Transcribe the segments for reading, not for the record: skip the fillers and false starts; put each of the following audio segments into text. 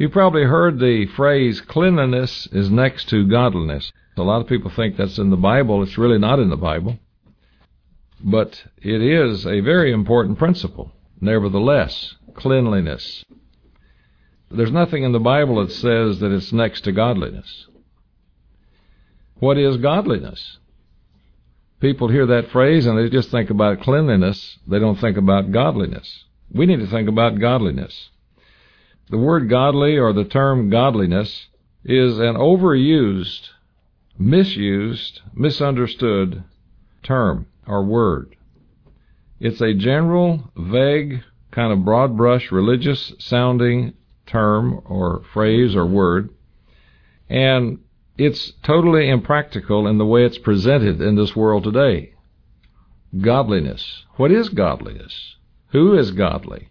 You probably heard the phrase, cleanliness is next to godliness. A lot of people think that's in the Bible. It's really not in the Bible. But it is a very important principle. Nevertheless, cleanliness. There's nothing in the Bible that says that it's next to godliness. What is godliness? People hear that phrase and they just think about cleanliness. They don't think about godliness. We need to think about godliness. The word godly, or the term godliness, is an overused, misused, misunderstood term or word. It's a general, vague, kind of broad brush, religious sounding term or phrase or word, and it's totally impractical in the way it's presented in this world today. Godliness. What is godliness? Who is godly?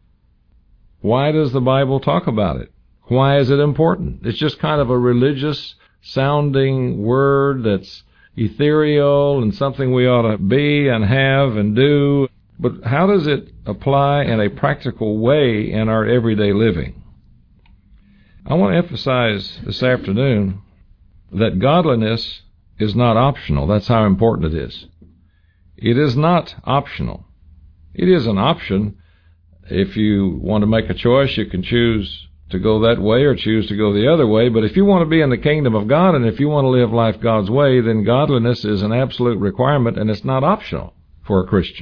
Why does the Bible talk about it? Why is it important? It's just kind of a religious sounding word that's ethereal and something we ought to be and have and do. But how does it apply in a practical way in our everyday living? I want to emphasize this afternoon that godliness is not optional. That's how important it is. It is not optional. It is an option. If you want to make a choice, you can choose to go that way or choose to go the other way. But if you want to be in the kingdom of God and if you want to live life God's way, then godliness is an absolute requirement and it's not optional for a Christian.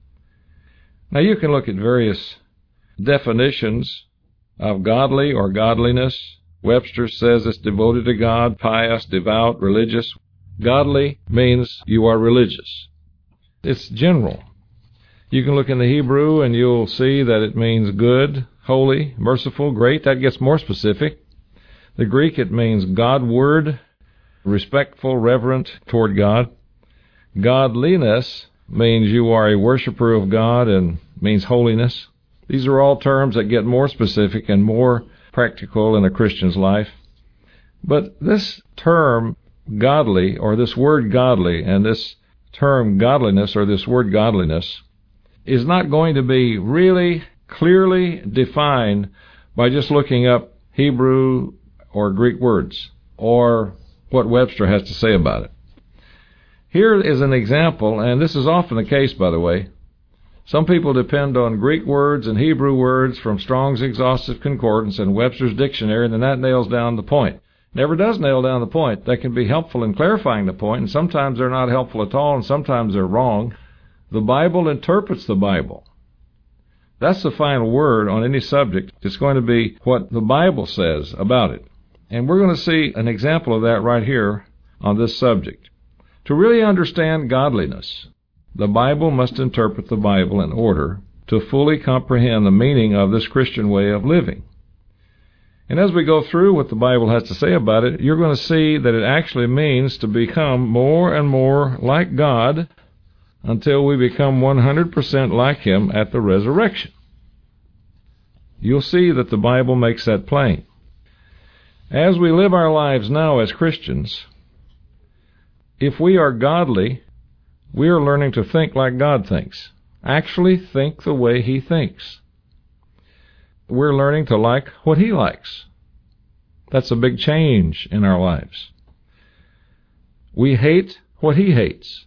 Now you can look at various definitions of godly or godliness. Webster says it's devoted to God, pious, devout, religious. Godly means you are religious. It's general. You can look in the Hebrew and you'll see that it means good, holy, merciful, great. That gets more specific. The Greek, it means Godward, respectful, reverent toward God. Godliness means you are a worshiper of God and means holiness. These are all terms that get more specific and more practical in a Christian's life. But this term godly, or this word godly, and this term godliness, or this word godliness, is not going to be really clearly defined by just looking up Hebrew or Greek words or what Webster has to say about it. Here is an example, and this is often the case, by the way. Some people depend on Greek words and Hebrew words from Strong's Exhaustive Concordance and Webster's Dictionary, and then that nails down the point. Never does nail down the point. They can be helpful in clarifying the point, and sometimes they're not helpful at all, and sometimes they're wrong. The Bible interprets the Bible. That's the final word on any subject. It's going to be what the Bible says about it. And we're going to see an example of that right here on this subject. To really understand godliness, the Bible must interpret the Bible in order to fully comprehend the meaning of this Christian way of living. And as we go through what the Bible has to say about it, you're going to see that it actually means to become more and more like God until we become 100% like Him at the resurrection. You'll see that the Bible makes that plain. As we live our lives now as Christians, if we are godly, we are learning to think like God thinks. Actually think the way He thinks. We're learning to like what He likes. That's a big change in our lives. We hate what He hates.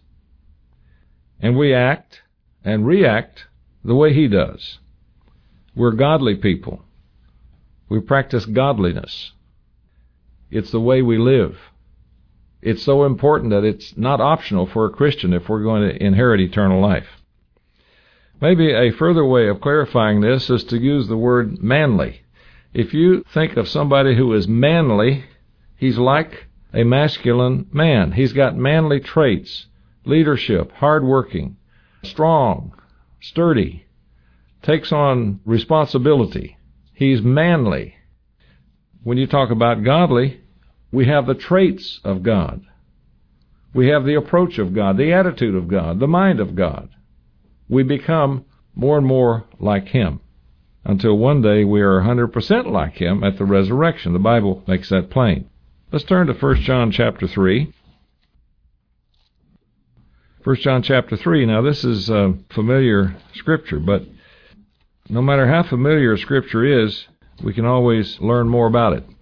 And we act and react the way He does. We're godly people. We practice godliness. It's the way we live. It's so important that it's not optional for a Christian if we're going to inherit eternal life. Maybe a further way of clarifying this is to use the word manly. If you think of somebody who is manly, he's like a masculine man. He's got manly traits, leadership, hardworking, strong, sturdy, takes on responsibility. He's manly. When you talk about godly, we have the traits of God. We have the approach of God, the attitude of God, the mind of God. We become more and more like Him until one day we are 100% like Him at the resurrection. The Bible makes that plain. Let's turn to 1 John chapter 3. 1 John chapter 3. Now this is familiar Scripture, but no matter how familiar Scripture is, we can always learn more about it.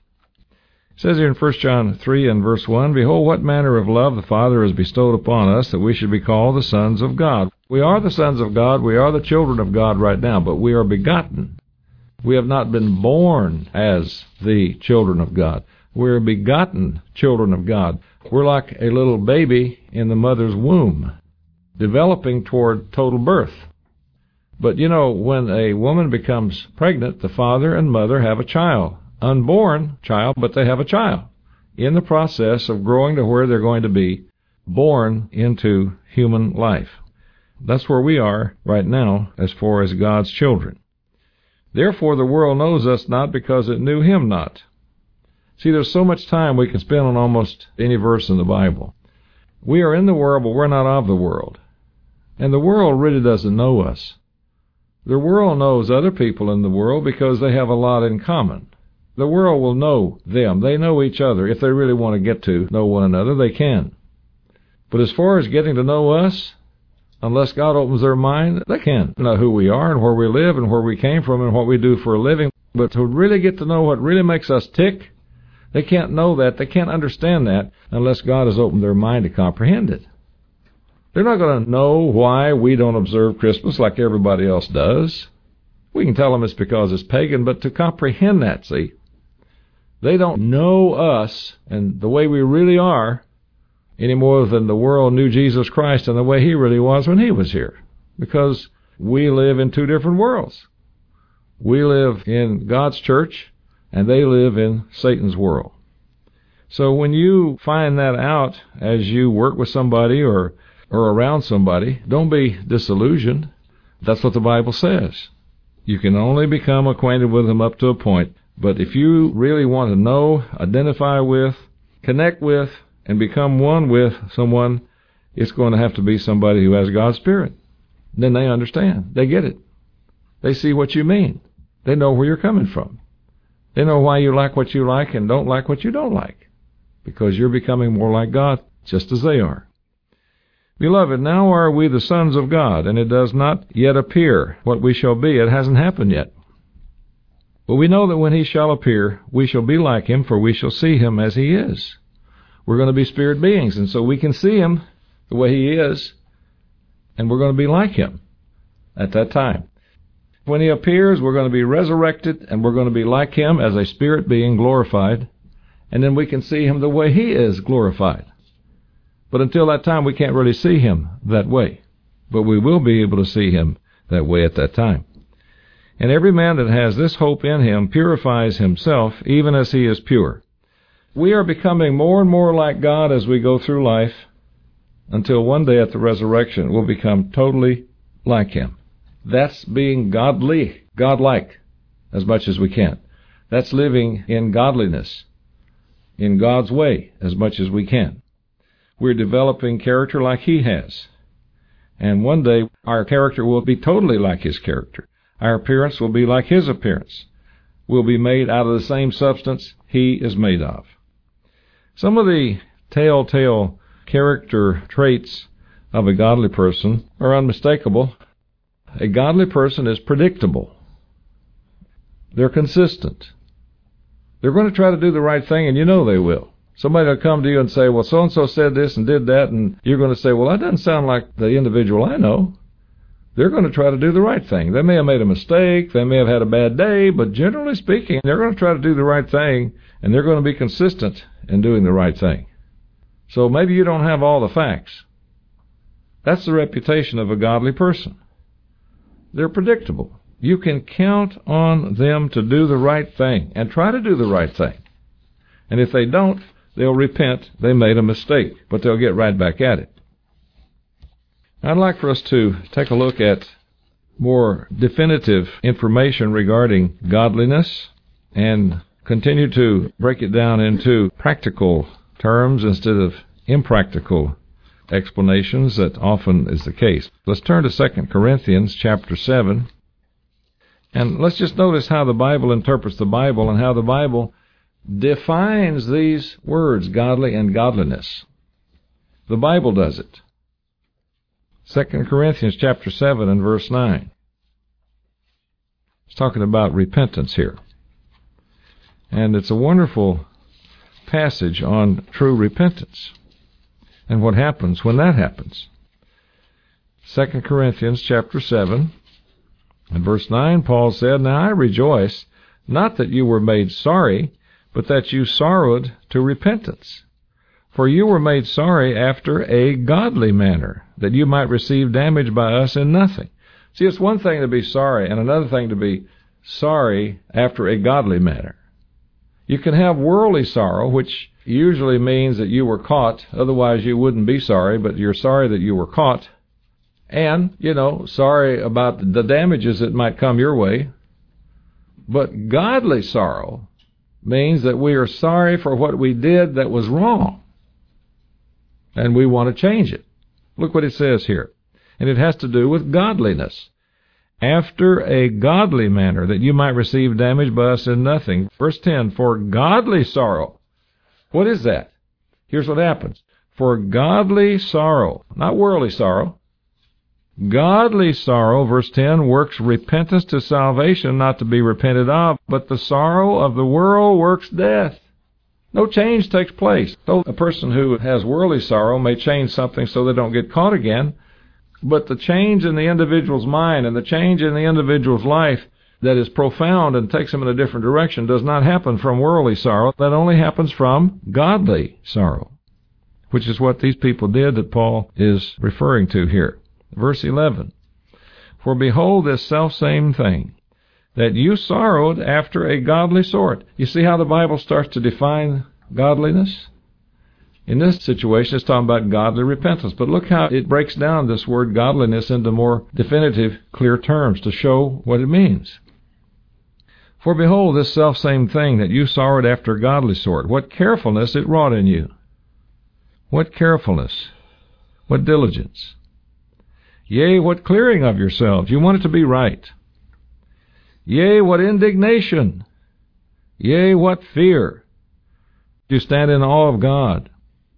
It says here in 1 John 3 and verse 1, Behold, what manner of love the Father has bestowed upon us, that we should be called the sons of God. We are the sons of God. We are the children of God right now, but we are begotten. We have not been born as the children of God. We're begotten children of God. We're like a little baby in the mother's womb, developing toward total birth. But you know, when a woman becomes pregnant, the father and mother have a child. Unborn child, but they have a child in the process of growing to where they're going to be born into human life. That's where we are right now as far as God's children. Therefore the world knows us not because it knew him not. See, there's so much time we can spend on almost any verse in the Bible. We are in the world, but we're not of the world. And the world really doesn't know us. The world knows other people in the world because they have a lot in common. The world will know them. They know each other. If they really want to get to know one another, they can. But as far as getting to know us, unless God opens their mind, they can't know who we are and where we live and where we came from and what we do for a living. But to really get to know what really makes us tick, they can't know that. They can't understand that unless God has opened their mind to comprehend it. They're not going to know why we don't observe Christmas like everybody else does. We can tell them it's because it's pagan, but to comprehend that, see, they don't know us and the way we really are any more than the world knew Jesus Christ and the way he really was when he was here. Because we live in two different worlds. We live in God's church and they live in Satan's world. So when you find that out as you work with somebody or around somebody, don't be disillusioned. That's what the Bible says. You can only become acquainted with them up to a point. But if you really want to know, identify with, connect with, and become one with someone, it's going to have to be somebody who has God's Spirit. Then they understand. They get it. They see what you mean. They know where you're coming from. They know why you like what you like and don't like what you don't like. Because you're becoming more like God, just as they are. Beloved, now are we the sons of God, and it does not yet appear what we shall be. It hasn't happened yet. But we know that when he shall appear, we shall be like him, for we shall see him as he is. We're going to be spirit beings, and so we can see him the way he is, and we're going to be like him at that time. When he appears, we're going to be resurrected, and we're going to be like him as a spirit being glorified, and then we can see him the way he is glorified. But until that time, we can't really see him that way. But we will be able to see him that way at that time. And every man that has this hope in him purifies himself, even as he is pure. We are becoming more and more like God as we go through life, until one day at the resurrection we'll become totally like him. That's being godly, godlike, as much as we can. That's living in godliness, in God's way, as much as we can. We're developing character like he has. And one day our character will be totally like his character. Our appearance will be like his appearance. We'll be made out of the same substance he is made of. Some of the telltale character traits of a godly person are unmistakable. A godly person is predictable. They're consistent. They're going to try to do the right thing, and you know they will. Somebody will come to you and say, well, so-and-so said this and did that, and you're going to say, well, that doesn't sound like the individual I know. They're going to try to do the right thing. They may have made a mistake, they may have had a bad day, but generally speaking, they're going to try to do the right thing, and they're going to be consistent in doing the right thing. So maybe you don't have all the facts. That's the reputation of a godly person. They're predictable. You can count on them to do the right thing, and try to do the right thing. And if they don't, they'll repent. They made a mistake, but they'll get right back at it. I'd like for us to take a look at more definitive information regarding godliness and continue to break it down into practical terms instead of impractical explanations that often is the case. Let's turn to 2 Corinthians chapter 7, and let's just notice how the Bible interprets the Bible and how the Bible defines these words, godly and godliness. The Bible does it. 2 Corinthians chapter 7 and verse 9. It's talking about repentance here. And it's a wonderful passage on true repentance and what happens when that happens. 2 Corinthians chapter 7 and verse 9, Paul said, "Now I rejoice, not that you were made sorry, but that you sorrowed to repentance. For you were made sorry after a godly manner, that you might receive damage by us in nothing." See, it's one thing to be sorry and another thing to be sorry after a godly manner. You can have worldly sorrow, which usually means that you were caught, otherwise you wouldn't be sorry, but you're sorry that you were caught. And, sorry about the damages that might come your way. But godly sorrow means that we are sorry for what we did that was wrong. And we want to change it. Look what it says here. And it has to do with godliness. After a godly manner, that you might receive damage by us in nothing. Verse 10, for godly sorrow. What is that? Here's what happens. For godly sorrow, not worldly sorrow, godly sorrow, verse 10, works repentance to salvation, not to be repented of, but the sorrow of the world works death. No change takes place. Though a person who has worldly sorrow may change something so they don't get caught again, but the change in the individual's mind and the change in the individual's life that is profound and takes him in a different direction does not happen from worldly sorrow. That only happens from godly sorrow, which is what these people did that Paul is referring to here. Verse 11, for behold this selfsame thing, that you sorrowed after a godly sort. You see how the Bible starts to define godliness? In this situation, it's talking about godly repentance. But look how it breaks down this word godliness into more definitive, clear terms to show what it means. For behold, this selfsame thing, that you sorrowed after a godly sort, what carefulness it wrought in you. What carefulness, what diligence. Yea, what clearing of yourselves. You want it to be right. Yea, what indignation. Yea, what fear. You stand in awe of God.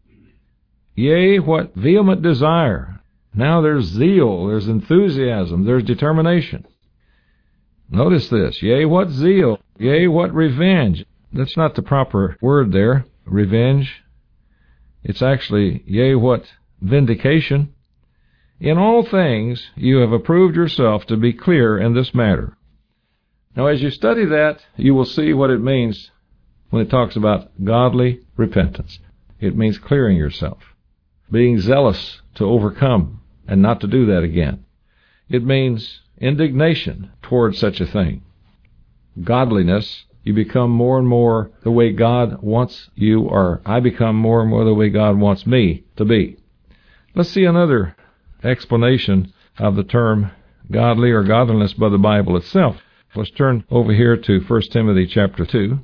Yea, what vehement desire. Now there's zeal, there's enthusiasm, there's determination. Notice this. Yea, what zeal. Yea, what revenge. That's not the proper word there, revenge. It's actually, yea, what vindication. In all things you have approved yourself to be clear in this matter. Now as you study that, you will see what it means when it talks about godly repentance. It means clearing yourself, being zealous to overcome and not to do that again. It means indignation towards such a thing. Godliness, you become more and more the way God wants you, or I become more and more the way God wants me to be. Let's see another explanation of the term godly or godliness by the Bible itself. Let's turn over here to 1 Timothy chapter 2.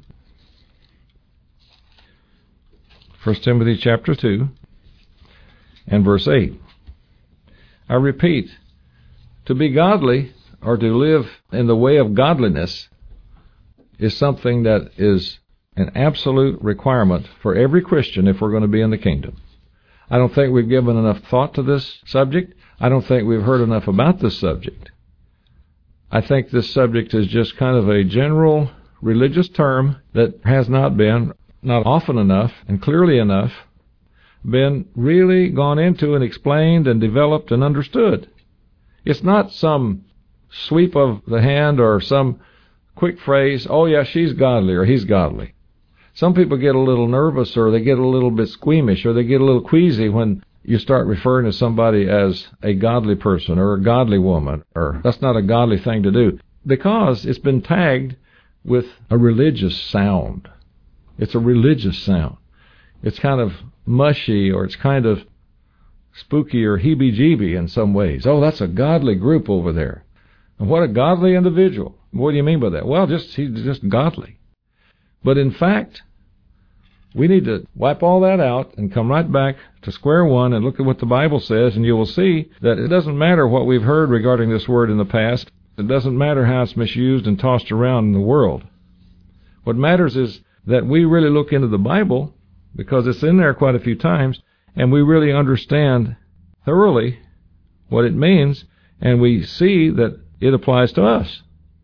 1 Timothy chapter 2 and verse 8. I repeat, to be godly or to live in the way of godliness is something that is an absolute requirement for every Christian if we're going to be in the kingdom. I don't think we've given enough thought to this subject. I don't think we've heard enough about this subject. I think this subject is just kind of a general religious term that has not been, not often enough and clearly enough, been really gone into and explained and developed and understood. It's not some sweep of the hand or some quick phrase, oh yeah, she's godly or he's godly. Some people get a little nervous or they get a little bit squeamish or they get a little queasy when you start referring to somebody as a godly person or a godly woman, or that's not a godly thing to do, because it's been tagged with a religious sound. It's a religious sound. It's kind of mushy or it's kind of spooky or heebie-jeebie in some ways. Oh, that's a godly group over there. And what a godly individual. What do you mean by that? Well, he's just godly. But in fact, we need to wipe all that out and come right back to square one and look at what the Bible says, and you will see that it doesn't matter what we've heard regarding this word in the past. It doesn't matter how it's misused and tossed around in the world. What matters is that we really look into the Bible, because it's in there quite a few times, and we really understand thoroughly what it means, and we see that it applies to us.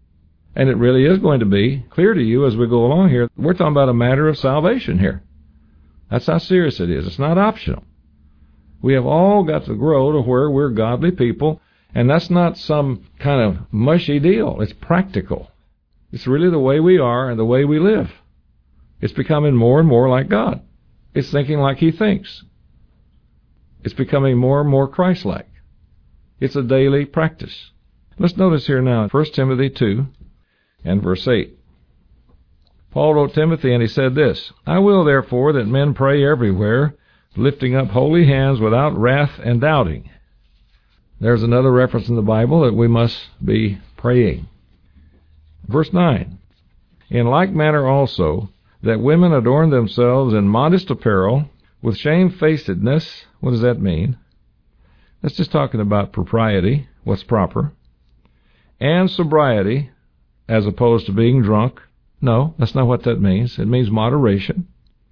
And it really is going to be clear to you as we go along here. We're talking about a matter of salvation here. That's how serious it is. It's not optional. We have all got to grow to where we're godly people, and that's not some kind of mushy deal. It's practical. It's really the way we are and the way we live. It's becoming more and more like God. It's thinking like He thinks. It's becoming more and more Christ-like. It's a daily practice. Let's notice here now, 1 Timothy 2 and verse 8. Paul wrote Timothy, and he said this, I will therefore that men pray everywhere, lifting up holy hands without wrath and doubting. There's another reference in the Bible that we must be praying. Verse 9. In like manner also, that women adorn themselves in modest apparel, with shamefacedness. What does that mean? That's just talking about propriety, what's proper, and sobriety, as opposed to being drunk. No, that's not what that means. It means moderation.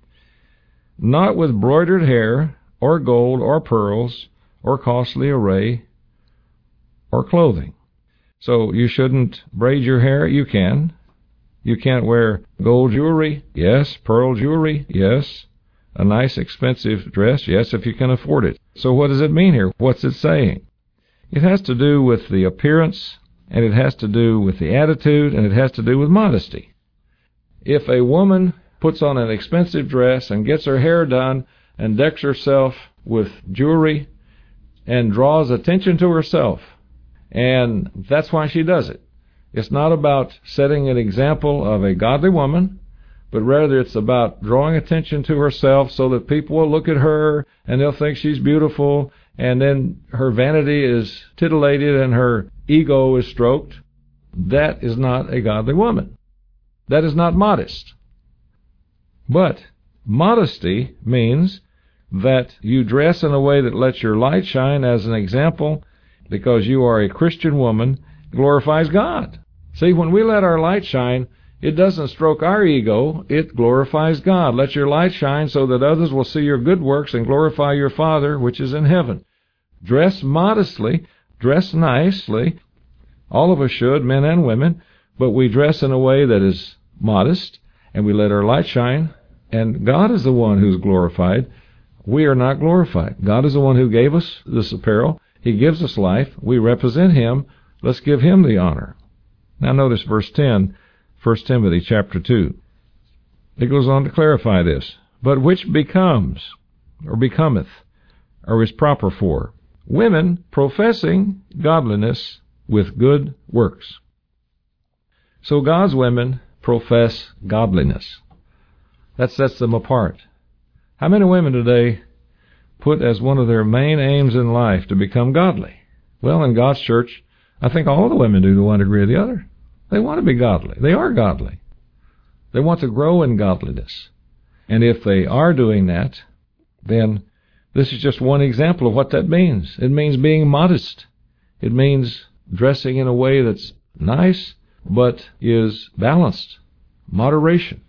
Not with broidered hair, or gold, or pearls, or costly array, or clothing. So you shouldn't braid your hair. You can. You can't wear gold jewelry. Yes. Pearl jewelry. Yes. A nice expensive dress. Yes, if you can afford it. So what does it mean here? What's it saying? It has to do with the appearance, and it has to do with the attitude, and it has to do with modesty. If a woman puts on an expensive dress and gets her hair done and decks herself with jewelry and draws attention to herself, and that's why she does it. It's not about setting an example of a godly woman, but rather it's about drawing attention to herself so that people will look at her and they'll think she's beautiful, and then her vanity is titillated and her ego is stroked. That is not a godly woman. That is not modest. But modesty means that you dress in a way that lets your light shine as an example, because you are a Christian woman, glorifies God. See, when we let our light shine, it doesn't stroke our ego, it glorifies God. Let your light shine so that others will see your good works and glorify your Father which is in heaven. Dress modestly, dress nicely. All of us should, men and women, but we dress in a way that is modest, and we let our light shine, and God is the one who's glorified. We are not glorified. God is the one who gave us this apparel. He gives us life. We represent Him. Let's give Him the honor. Now notice verse 10, 1 Timothy chapter 2. It goes on to clarify this. But which becomes, or becometh, or is proper for, women professing godliness with good works. So God's women profess godliness. That sets them apart. How many women today put as one of their main aims in life to become godly? Well, in God's church, I think all the women do to one degree or the other. They want to be godly. They are godly. They want to grow in godliness. And if they are doing that, then this is just one example of what that means. It means being modest. It means dressing in a way that's nice, but is balanced. Moderation.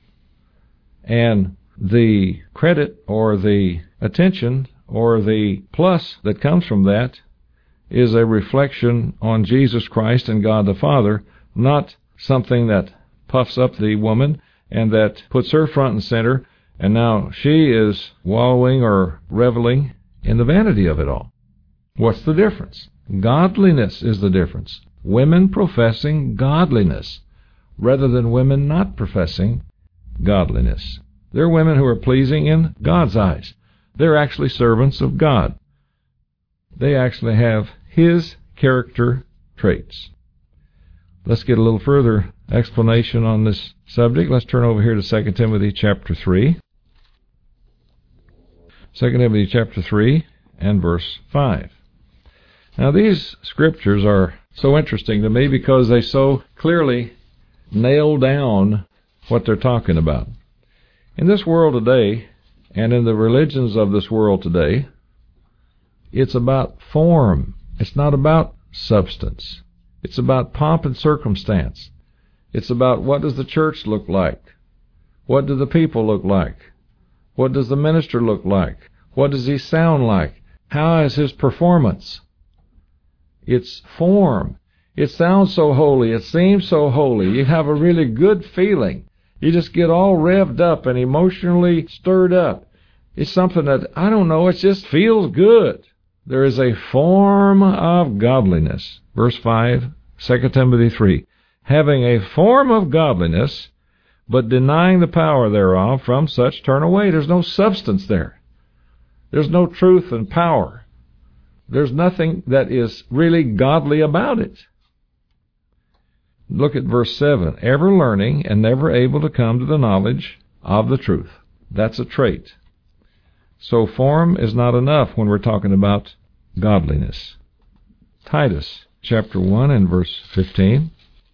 And the credit or the attention or the plus that comes from that is a reflection on Jesus Christ and God the Father, not something that puffs up the woman and that puts her front and center, and now she is wallowing or reveling in the vanity of it all. What's the difference? Godliness is the difference. Women professing godliness rather than women not professing godliness. They're women who are pleasing in God's eyes. They're actually servants of God. They actually have His character traits. Let's get a little further explanation on this subject. Let's turn over here to 2 Timothy chapter 3. 2 Timothy chapter 3 and verse 5. Now these scriptures are so interesting to me because they so clearly nail down what they're talking about. In this world today, and in the religions of this world today, it's about form. It's not about substance. It's about pomp and circumstance. It's about what does the church look like? What do the people look like? What does the minister look like? What does he sound like? How is his performance? It's form. It sounds so holy. It seems so holy. You have a really good feeling. You just get all revved up and emotionally stirred up. It's something that, I don't know, it just feels good. There is a form of godliness. Verse 5, 2 Timothy 3. Having a form of godliness, but denying the power thereof, from such turn away. There's no substance there. There's no truth and power. There's nothing that is really godly about it. Look at verse 7. Ever learning and never able to come to the knowledge of the truth. That's a trait. So form is not enough when we're talking about godliness. Titus chapter 1 and verse 15.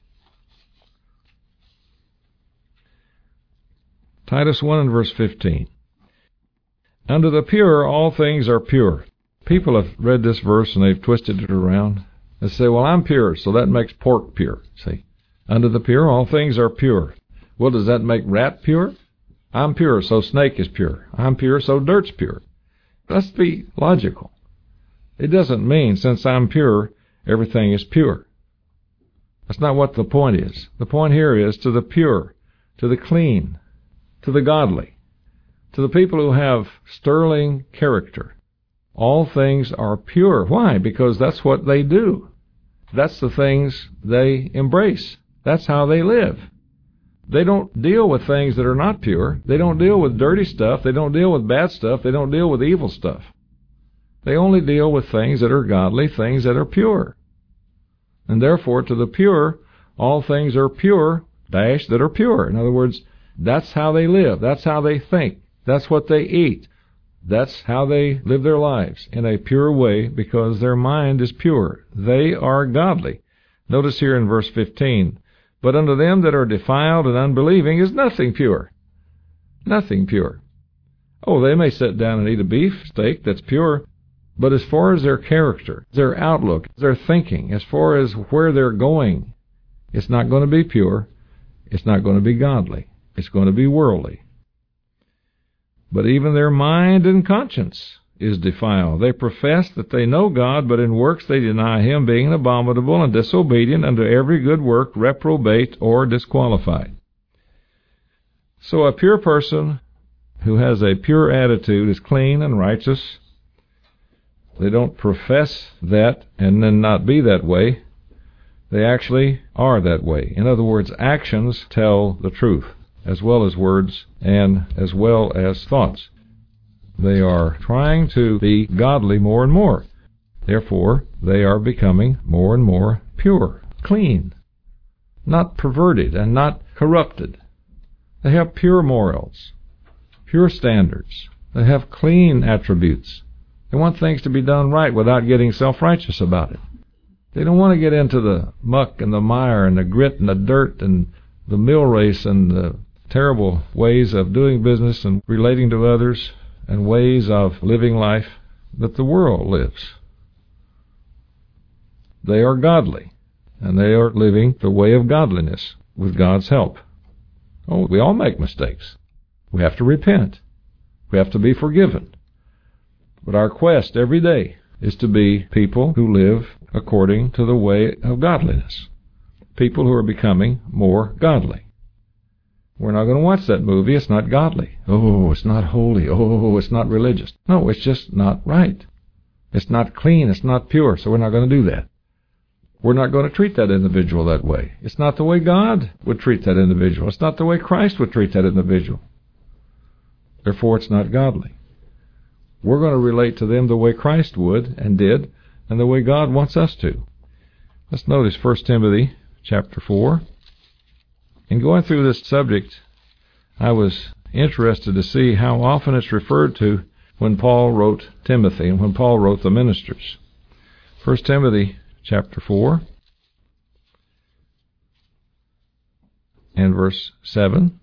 Titus 1 and verse 15. Unto the pure all things are pure. People have read this verse and they've twisted it around. They say, well, I'm pure, so that makes pork pure. See? Unto the pure all things are pure. Well, does that make rat pure? I'm pure, so snake is pure. I'm pure, so dirt's pure. Let's be logical. It doesn't mean since I'm pure, everything is pure. That's not what the point is. The point here is to the pure, to the clean, to the godly, to the people who have sterling character. All things are pure. Why? Because that's what they do. That's the things they embrace. That's how they live. They don't deal with things that are not pure. They don't deal with dirty stuff. They don't deal with bad stuff. They don't deal with evil stuff. They only deal with things that are godly, things that are pure. And therefore, to the pure, all things are pure, that are pure. In other words, that's how they live. That's how they think. That's what they eat. That's how they live their lives, in a pure way, because their mind is pure. They are godly. Notice here in verse 15, but unto them that are defiled and unbelieving is nothing pure. Nothing pure. Oh, they may sit down and eat a beef steak that's pure, but as far as their character, their outlook, their thinking, as far as where they're going, it's not going to be pure. It's not going to be godly. It's going to be worldly. But even their mind and conscience is defiled. They profess that they know God, but in works they deny Him, being abominable and disobedient unto every good work, reprobate or disqualified. So a pure person who has a pure attitude is clean and righteous. They don't profess that and then not be that way. They actually are that way. In other words, actions tell the truth, as well as words and as well as thoughts. They are trying to be godly more and more. Therefore, they are becoming more and more pure, clean, not perverted and not corrupted. They have pure morals, pure standards. They have clean attributes. They want things to be done right without getting self-righteous about it. They don't want to get into the muck and the mire and the grit and the dirt and the mill race and the terrible ways of doing business and relating to others and ways of living life that the world lives. They are godly, and they are living the way of godliness with God's help. Oh, we all make mistakes. We have to repent. We have to be forgiven. But our quest every day is to be people who live according to the way of godliness. People who are becoming more godly. We're not going to watch that movie. It's not godly. Oh, it's not holy. Oh, it's not religious. No, it's just not right. It's not clean. It's not pure. So we're not going to do that. We're not going to treat that individual that way. It's not the way God would treat that individual. It's not the way Christ would treat that individual. Therefore, it's not godly. We're going to relate to them the way Christ would and did, and the way God wants us to. Let's notice 1 Timothy chapter 4. In going through this subject, I was interested to see how often it's referred to when Paul wrote Timothy and when Paul wrote the ministers. 1 Timothy chapter 4 and verse 7.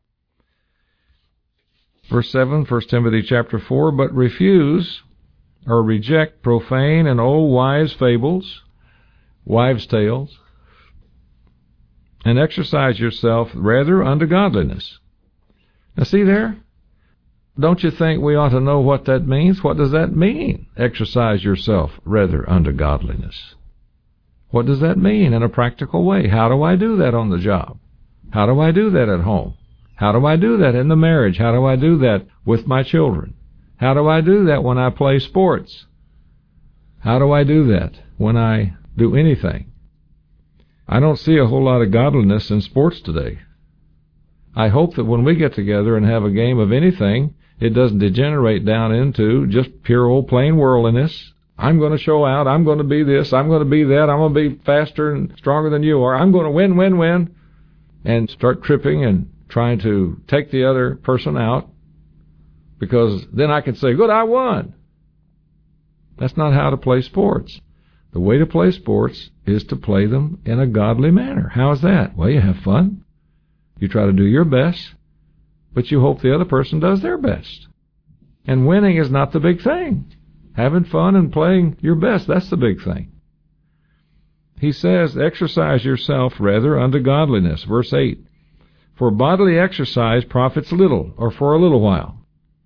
Verse 7, 1 Timothy chapter 4, but refuse or reject profane and old wives' fables, wives' tales, and exercise yourself rather unto godliness. Now see there? Don't you think we ought to know what that means? What does that mean? Exercise yourself rather unto godliness. What does that mean in a practical way? How do I do that on the job? How do I do that at home? How do I do that in the marriage? How do I do that with my children? How do I do that when I play sports? How do I do that when I do anything? I don't see a whole lot of godliness in sports today. I hope that when we get together and have a game of anything, it doesn't degenerate down into just pure old plain worldliness. I'm going to show out. I'm going to be this. I'm going to be that. I'm going to be faster and stronger than you are. I'm going to win, and start tripping and trying to take the other person out, because then I can say, good, I won. That's not how to play sports. The way to play sports is to play them in a godly manner. How is that? Well, you have fun. You try to do your best, but you hope the other person does their best. And winning is not the big thing. Having fun and playing your best, that's the big thing. He says, exercise yourself rather unto godliness. Verse 8, for bodily exercise profits little, or for a little while.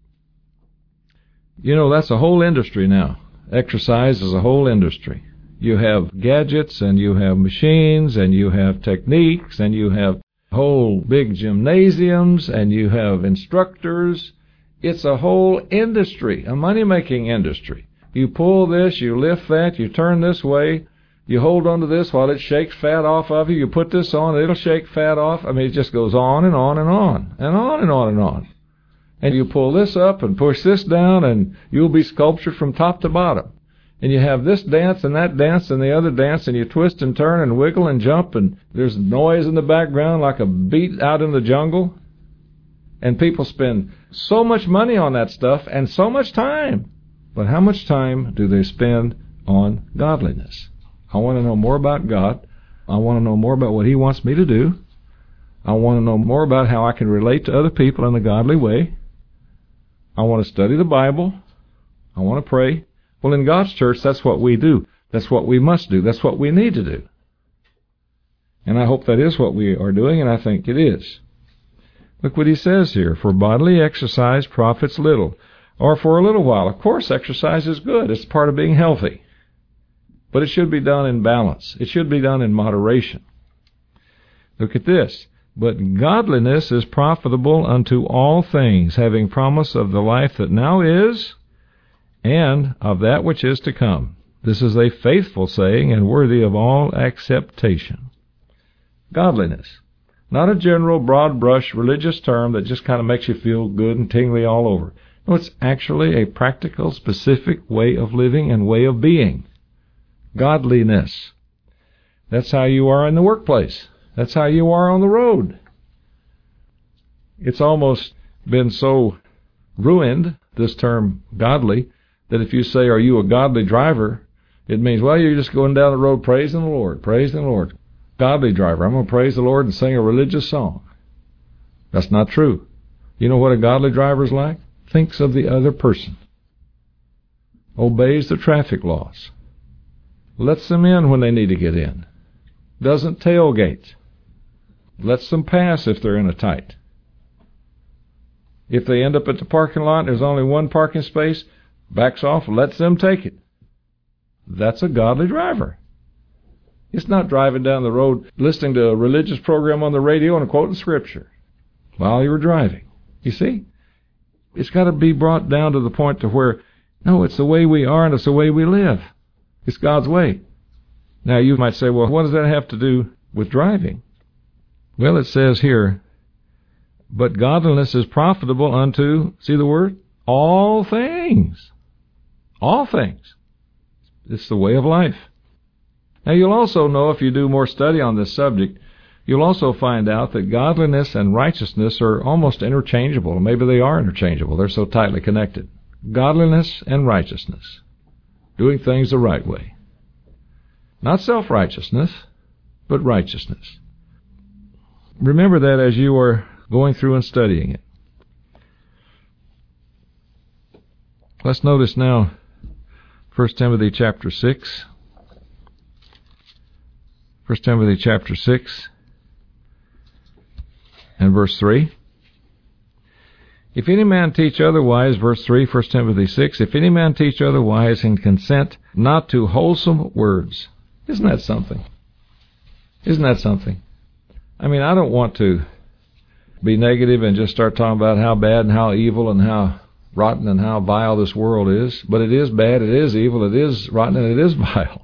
You know, that's a whole industry now. Exercise is a whole industry. You have gadgets, and you have machines, and you have techniques, and you have whole big gymnasiums, and you have instructors. It's a whole industry, a money-making industry. You pull this, you lift that, you turn this way, you hold on to this while it shakes fat off of you. You put this on, it'll shake fat off. I mean, it just goes on and on and on, and on and on and on. And you pull this up and push this down, and you'll be sculptured from top to bottom. And you have this dance and that dance and the other dance, and you twist and turn and wiggle and jump, and there's noise in the background like a beat out in the jungle. And people spend so much money on that stuff and so much time. But how much time do they spend on godliness? I want to know more about God. I want to know more about what He wants me to do. I want to know more about how I can relate to other people in a godly way. I want to study the Bible. I want to pray. Well, in God's church, that's what we do. That's what we must do. That's what we need to do. And I hope that is what we are doing, and I think it is. Look what he says here. For bodily exercise profits little, or for a little while. Of course, exercise is good. It's part of being healthy. But it should be done in balance. It should be done in moderation. Look at this. But godliness is profitable unto all things, having promise of the life that now is, and of that which is to come. This is a faithful saying, and worthy of all acceptation. Godliness. Not a general, broad-brush religious term that just kind of makes you feel good and tingly all over. No, it's actually a practical, specific way of living and way of being. Godliness. That's how you are in the workplace. That's how you are on the road. It's almost been so ruined, this term godly, that if you say, are you a godly driver, it means, well, you're just going down the road praising the Lord, praising the Lord. Godly driver, I'm going to praise the Lord and sing a religious song. That's not true. You know what a godly driver is like? Thinks of the other person. Obeys the traffic laws. Lets them in when they need to get in. Doesn't tailgate. Lets them pass if they're in a tight. If they end up at the parking lot and there's only one parking space, backs off, lets them take it. That's a godly driver. It's not driving down the road listening to a religious program on the radio and quoting Scripture while you were driving. You see? It's got to be brought down to the point to where, no, it's the way we are and it's the way we live. It's God's way. Now you might say, well, what does that have to do with driving? Well, it says here, but godliness is profitable unto, see the word? All things. All things. It's the way of life. Now you'll also know, if you do more study on this subject, you'll also find out that godliness and righteousness are almost interchangeable. Maybe they are interchangeable. They're so tightly connected. Godliness and righteousness. Doing things the right way. Not self-righteousness, but righteousness. Remember that as you are going through and studying it. Let's notice now 1 Timothy chapter 6. 1 Timothy chapter 6 and verse 3. If any man teach otherwise, verse 3, 1 Timothy 6, if any man teach otherwise and consent not to wholesome words, Isn't that something? Isn't that something? I mean, I don't want to be negative and just start talking about how bad and how evil and how rotten and how vile this world is. But it is bad, it is evil, it is rotten, and it is vile.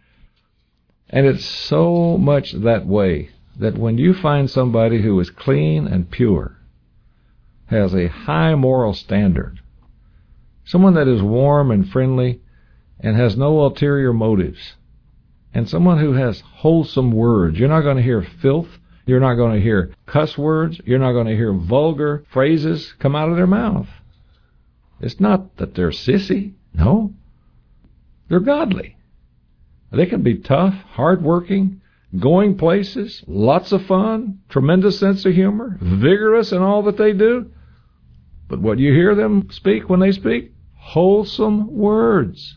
And it's so much that way that when you find somebody who is clean and pure, has a high moral standard, someone that is warm and friendly and has no ulterior motives, and someone who has wholesome words, you're not going to hear filth, you're not going to hear cuss words, you're not going to hear vulgar phrases come out of their mouth. It's not that they're sissy. No. They're godly. They can be tough, hard-working, going places, lots of fun, tremendous sense of humor, vigorous in all that they do. But what you hear them speak when they speak? Wholesome words.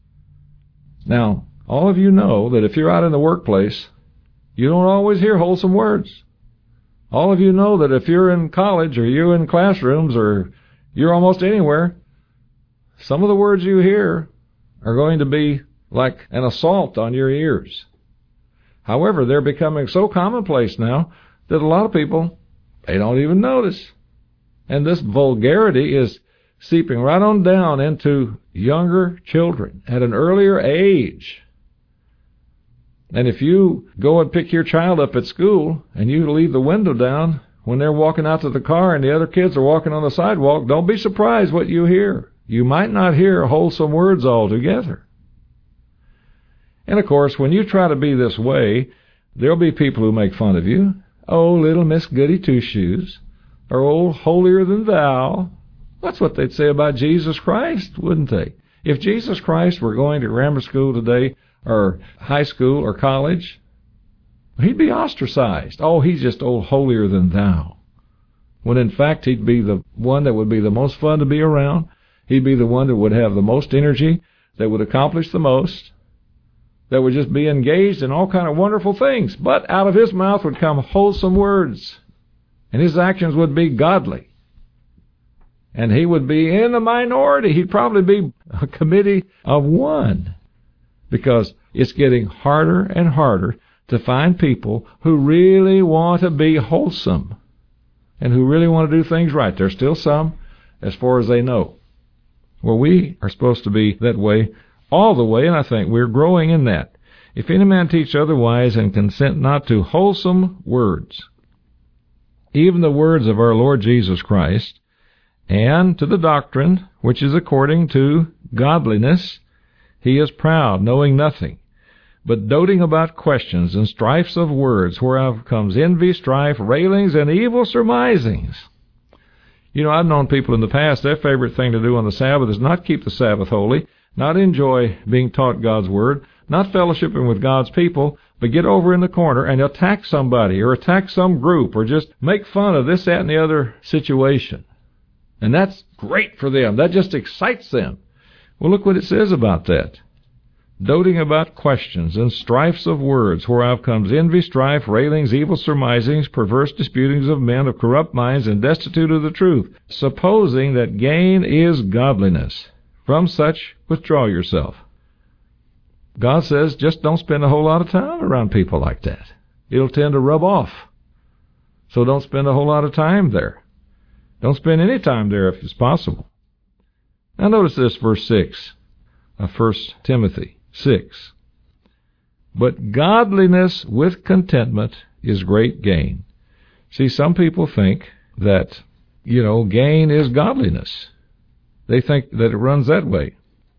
Now, all of you know that if you're out in the workplace, you don't always hear wholesome words. All of you know that if you're in college or you're in classrooms or you're almost anywhere, some of the words you hear are going to be like an assault on your ears. However, they're becoming so commonplace now that a lot of people, they don't even notice. And this vulgarity is seeping right on down into younger children at an earlier age. And if you go and pick your child up at school and you leave the window down when they're walking out to the car and the other kids are walking on the sidewalk, don't be surprised what you hear. You might not hear wholesome words altogether. And of course, when you try to be this way, there'll be people who make fun of you. Oh, little Miss Goody Two-Shoes, or old holier than thou. That's what they'd say about Jesus Christ, wouldn't they? If Jesus Christ were going to grammar school today, or high school, or college, he'd be ostracized. Oh, he's just old holier than thou. When in fact, he'd be the one that would be the most fun to be around. He'd be the one that would have the most energy, that would accomplish the most, that would just be engaged in all kind of wonderful things. But out of his mouth would come wholesome words, and his actions would be godly. And he would be in the minority. He'd probably be a committee of one, because it's getting harder and harder to find people who really want to be wholesome and who really want to do things right. There's still some, as far as they know. Well, we are supposed to be that way all the way, and I think we're growing in that. If any man teach otherwise and consent not to wholesome words, even the words of our Lord Jesus Christ, and to the doctrine which is according to godliness, he is proud, knowing nothing, but doting about questions and strifes of words, whereof comes envy, strife, railings, and evil surmisings. You know, I've known people in the past, their favorite thing to do on the Sabbath is not keep the Sabbath holy, not enjoy being taught God's Word, not fellowshipping with God's people, but get over in the corner and attack somebody or attack some group or just make fun of this, that, and the other situation. And that's great for them. That just excites them. Well, look what it says about that. Doting about questions and strifes of words, whereof comes envy, strife, railings, evil surmisings, perverse disputings of men of corrupt minds and destitute of the truth, supposing that gain is godliness. From such withdraw yourself. God says just don't spend a whole lot of time around people like that. It'll tend to rub off. So don't spend a whole lot of time there. Don't spend any time there if it's possible. Now notice this, verse 6 of 1 Timothy 6. But godliness with contentment is great gain. See, some people think that, gain is godliness. They think that it runs that way.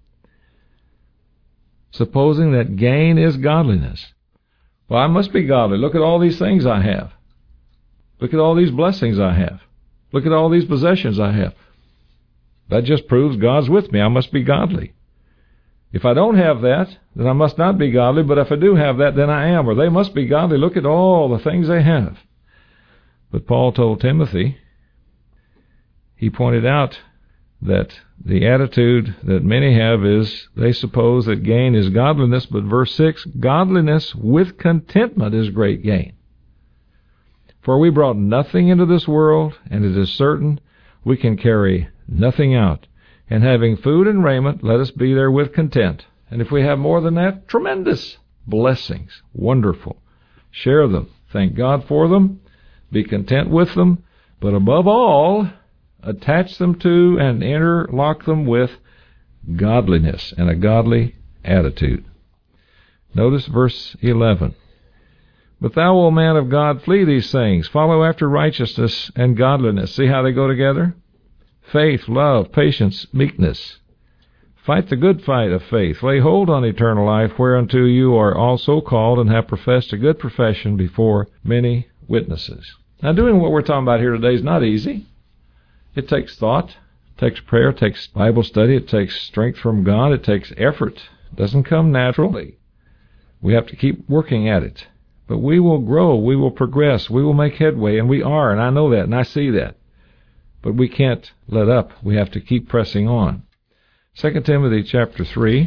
Supposing that gain is godliness. Well, I must be godly. Look at all these things I have. Look at all these blessings I have. Look at all these possessions I have. That just proves God's with me. I must be godly. If I don't have that, then I must not be godly. But if I do have that, then I am. Or they must be godly. Look at all the things they have. But Paul told Timothy, he pointed out that the attitude that many have is they suppose that gain is godliness. But verse 6, godliness with contentment is great gain. For we brought nothing into this world, and it is certain we can carry nothing out. And having food and raiment, let us be therewith content. And if we have more than that, tremendous. blessings. Wonderful. Share them. Thank God for them. Be content with them. But above all, attach them to and interlock them with godliness and a godly attitude. Notice verse 11. But thou, O man of God, flee these things. Follow after righteousness and godliness. See how they go together? Faith, love, patience, meekness. Fight the good fight of faith. Lay hold on eternal life, whereunto you are also called, and have professed a good profession before many witnesses. Now, doing what we're talking about here today is not easy. It takes thought, it takes prayer, it takes Bible study, it takes strength from God, it takes effort. It doesn't come naturally. We have to keep working at it. But we will grow, we will progress, we will make headway, and we are, and I know that, and I see that. But we can't let up. We have to keep pressing on. 2 Timothy chapter 3.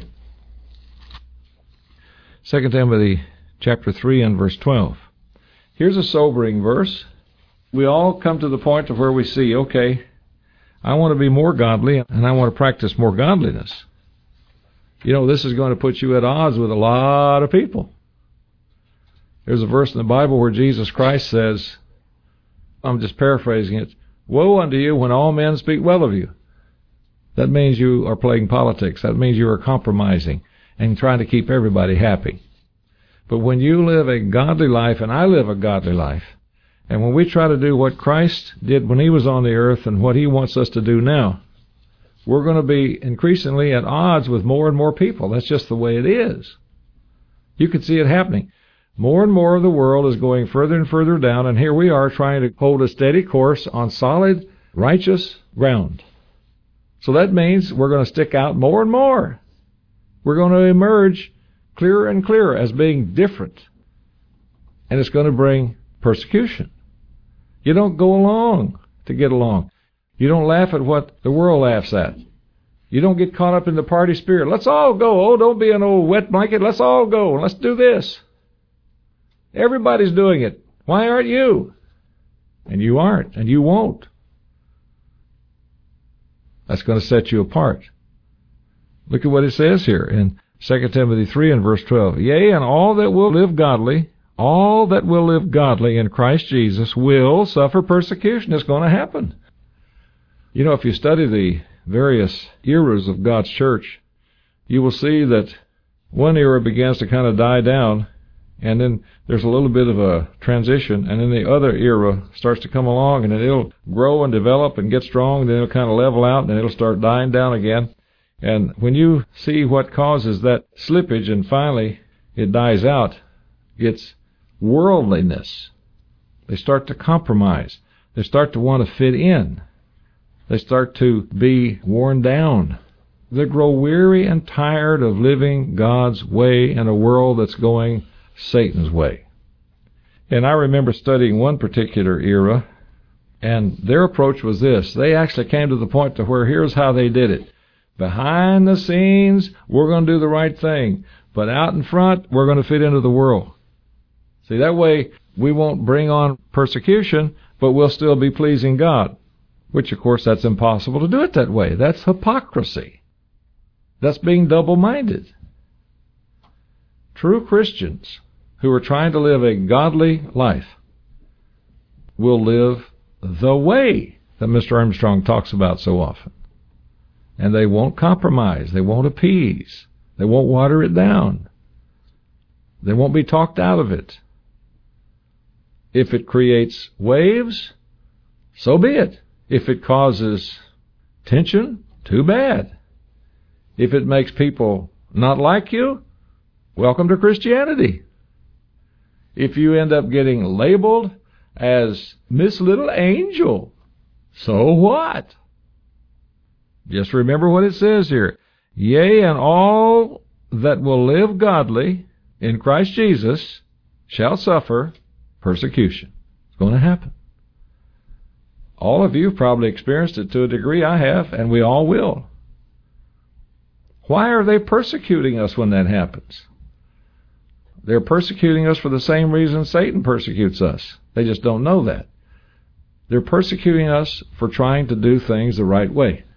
2 Timothy chapter 3 and verse 12. Here's a sobering verse. We all come to the point of where we see, okay, I want to be more godly, and I want to practice more godliness. You know, this is going to put you at odds with a lot of people. There's a verse in the Bible where Jesus Christ says, I'm just paraphrasing it, woe unto you when all men speak well of you. That means you are playing politics. That means you are compromising and trying to keep everybody happy. But when you live a godly life, and I live a godly life, and when we try to do what Christ did when he was on the earth and what he wants us to do now, we're going to be increasingly at odds with more and more people. That's just the way it is. You can see it happening. More and more of the world is going further and further down, and here we are trying to hold a steady course on solid, righteous ground. So that means we're going to stick out more and more. We're going to emerge clearer and clearer as being different. And it's going to bring persecution. You don't go along to get along. You don't laugh at what the world laughs at. You don't get caught up in the party spirit. Let's all go. Oh, don't be an old wet blanket. Let's all go. Let's do this. Everybody's doing it. Why aren't you? And you aren't, and you won't. That's going to set you apart. Look at what it says here in 2 Timothy 3 and verse 12. Yea, and all that will live godly in Christ Jesus will suffer persecution. It's going to happen. You know, if you study the various eras of God's church, you will see that one era begins to kind of die down, and then there's a little bit of a transition, and then the other era starts to come along, and then it'll grow and develop and get strong, and then it'll kind of level out, and then it'll start dying down again. And when you see what causes that slippage and finally it dies out, it's worldliness. They start to compromise. They start to want to fit in. They start to be worn down. They grow weary and tired of living God's way in a world that's going Satan's way. And I remember studying one particular era, and their approach was this. They actually came to the point to where here's how they did it. Behind the scenes, we're going to do the right thing. But out in front, we're going to fit into the world. See, that way we won't bring on persecution, but we'll still be pleasing God. Which, of course, that's impossible to do it that way. That's hypocrisy. That's being double-minded. True Christians who are trying to live a godly life will live the way that Mr. Armstrong talks about so often. And they won't compromise. They won't appease. They won't water it down. They won't be talked out of it. If it creates waves, so be it. If it causes tension, too bad. If it makes people not like you, welcome to Christianity. If you end up getting labeled as Miss Little Angel, so what? Just remember what it says here. Yea, and all that will live godly in Christ Jesus shall suffer persecution. It's going to happen. All of you have probably experienced it to a degree. I have, and we all will. Why are they persecuting us when that happens? They're persecuting us for the same reason Satan persecutes us. They just don't know that. They're persecuting us for trying to do things the right way,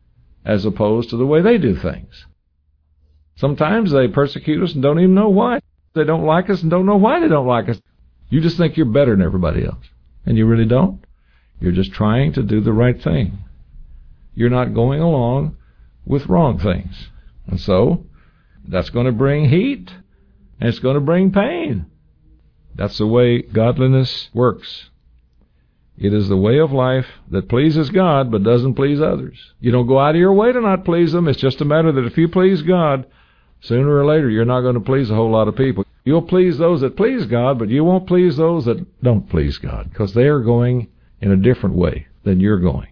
as opposed to the way they do things. Sometimes they persecute us and don't even know why. They don't like us and don't know why they don't like us. You just think you're better than everybody else. And you really don't. You're just trying to do the right thing. You're not going along with wrong things. And so, that's going to bring heat, and it's going to bring pain. That's the way godliness works. It is the way of life that pleases God but doesn't please others. You don't go out of your way to not please them. It's just a matter that if you please God, sooner or later you're not going to please a whole lot of people. You'll please those that please God, but you won't please those that don't please God, because they are going in a different way than you're going.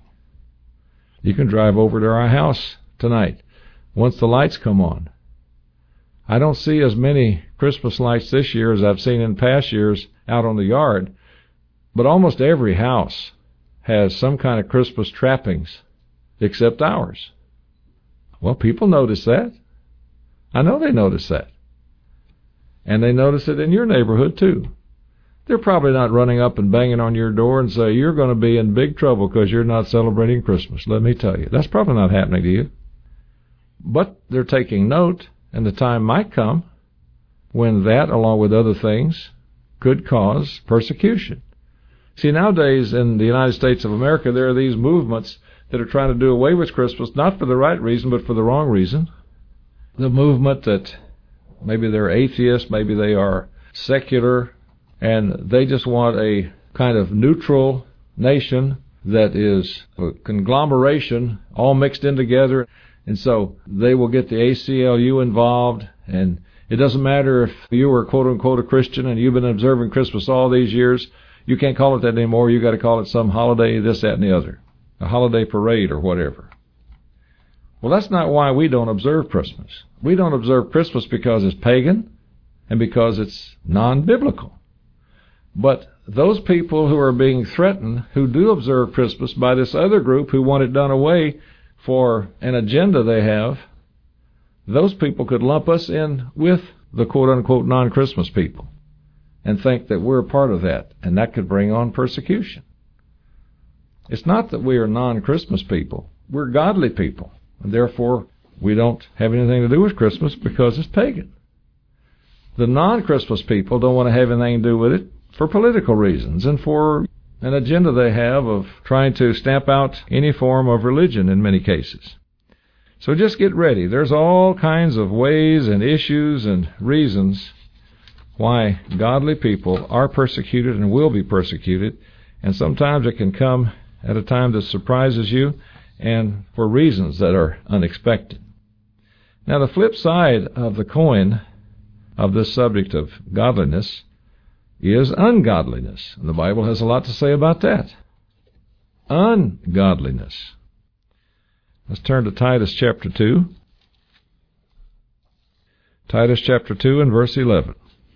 You can drive over to our house tonight once the lights come on. I don't see as many Christmas lights this year as I've seen in past years out on the yard, but almost every house has some kind of Christmas trappings except ours. Well, people notice that. I know they notice that. And they notice it in your neighborhood too. They're probably not running up and banging on your door and say, you're going to be in big trouble because you're not celebrating Christmas. Let me tell you, that's probably not happening to you. But they're taking note, and the time might come when that, along with other things, could cause persecution. See, nowadays in the United States of America, there are these movements that are trying to do away with Christmas, not for the right reason, but for the wrong reason. The movement that maybe they're atheists, maybe they are secular, and they just want a kind of neutral nation that is a conglomeration all mixed in together. And so they will get the ACLU involved, and it doesn't matter if you were quote-unquote a Christian and you've been observing Christmas all these years. You can't call it that anymore. You got to call it some holiday, this, that, and the other. A holiday parade or whatever. Well, that's not why we don't observe Christmas. We don't observe Christmas because it's pagan and because it's non-biblical. But those people who are being threatened, who do observe Christmas by this other group who want it done away for an agenda they have, those people could lump us in with the quote-unquote non-Christmas people and think that we're a part of that, and that could bring on persecution. It's not that we are non-Christmas people. We're godly people, and therefore we don't have anything to do with Christmas because it's pagan. The non-Christmas people don't want to have anything to do with it for political reasons and for an agenda they have of trying to stamp out any form of religion in many cases. So just get ready. There's all kinds of ways and issues and reasons why godly people are persecuted and will be persecuted, and sometimes it can come at a time that surprises you and for reasons that are unexpected. Now, the flip side of the coin of this subject of godliness is ungodliness. And the Bible has a lot to say about that. Ungodliness. Let's turn to Titus chapter 2. Titus chapter 2 and verse 11.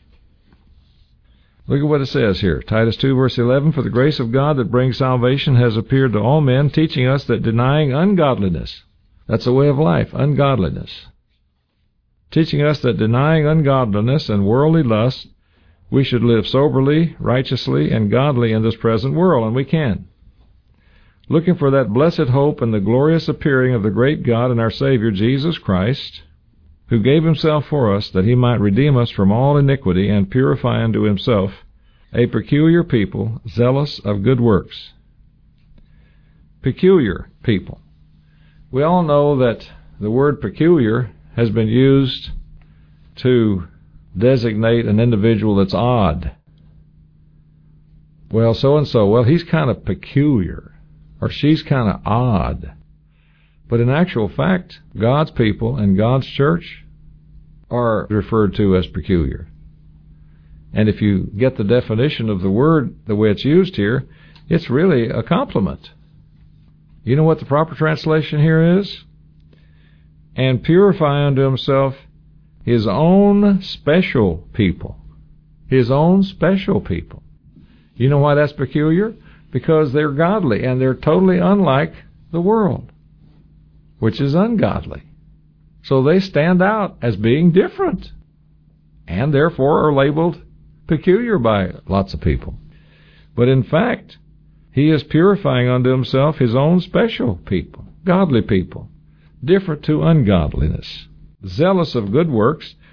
Look at what it says here. Titus 2 verse 11, for the grace of God that brings salvation has appeared to all men, teaching us that denying ungodliness, that's a way of life, ungodliness. Teaching us that denying ungodliness and worldly lust, we should live soberly, righteously, and godly in this present world, and we can. Looking for that blessed hope and the glorious appearing of the great God and our Savior Jesus Christ, who gave himself for us that he might redeem us from all iniquity and purify unto himself a peculiar people, zealous of good works. Peculiar people. We all know that the word peculiar has been used to designate an individual that's odd. Well, so-and-so, well, he's kind of peculiar, or she's kind of odd. But in actual fact, God's people and God's church are referred to as peculiar. And if you get the definition of the word the way it's used here, it's really a compliment. You know what the proper translation here is? And purify unto himself his own special people. His own special people. You know why that's peculiar? Because they're godly and they're totally unlike the world, which is ungodly. So they stand out as being different and therefore are labeled peculiar by lots of people. But in fact, he is purifying unto himself his own special people, godly people, different to ungodliness, zealous of good works.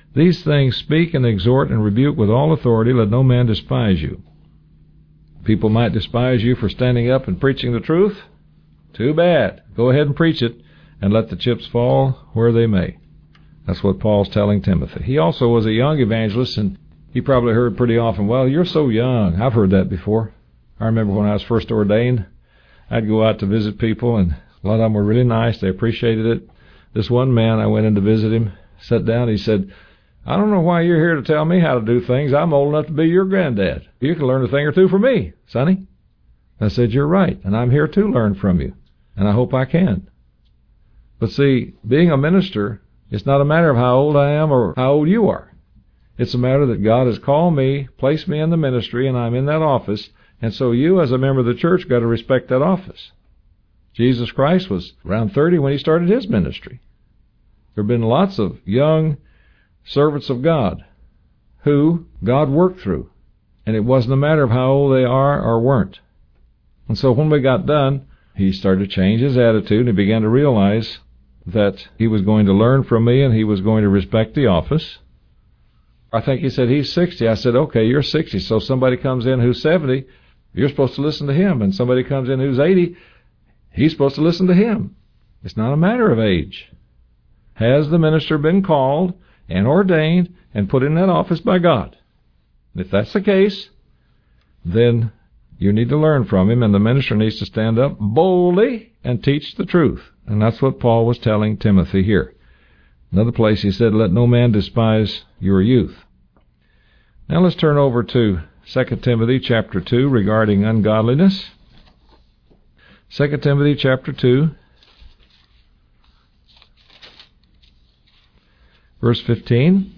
These things speak and exhort and rebuke with all authority. Let no man despise you. People might despise you for standing up and preaching the truth. Too bad. Go ahead and preach it, and let the chips fall where they may. That's what Paul's telling Timothy. He also was a young evangelist, and he probably heard pretty often, well, you're so young. I've heard that before. I remember when I was first ordained, I'd go out to visit people, and a lot of them were really nice. They appreciated it. This one man, I went in to visit him, sat down, he said, I don't know why you're here to tell me how to do things. I'm old enough to be your granddad. You can learn a thing or two from me, sonny. I said, you're right, and I'm here to learn from you, and I hope I can. But see, being a minister, it's not a matter of how old I am or how old you are. It's a matter that God has called me, placed me in the ministry, and I'm in that office, and so you as a member of the church got to respect that office. Jesus Christ was around 30 when he started his ministry. There have been lots of young servants of God who God worked through, and it wasn't a matter of how old they are or weren't. And so when we got done, he started to change his attitude, and he began to realize that he was going to learn from me and he was going to respect the office. I think he said, he's 60. I said, okay, you're 60, so somebody comes in who's 70, you're supposed to listen to him, and somebody comes in who's 80, he's supposed to listen to him. It's not a matter of age. Has the minister been called and ordained and put in that office by God? If that's the case, then you need to learn from him, and the minister needs to stand up boldly and teach the truth. And that's what Paul was telling Timothy here. Another place he said, let no man despise your youth. Now let's turn over to 2 Timothy chapter 2 regarding ungodliness. 2 Timothy chapter 2, verse 15.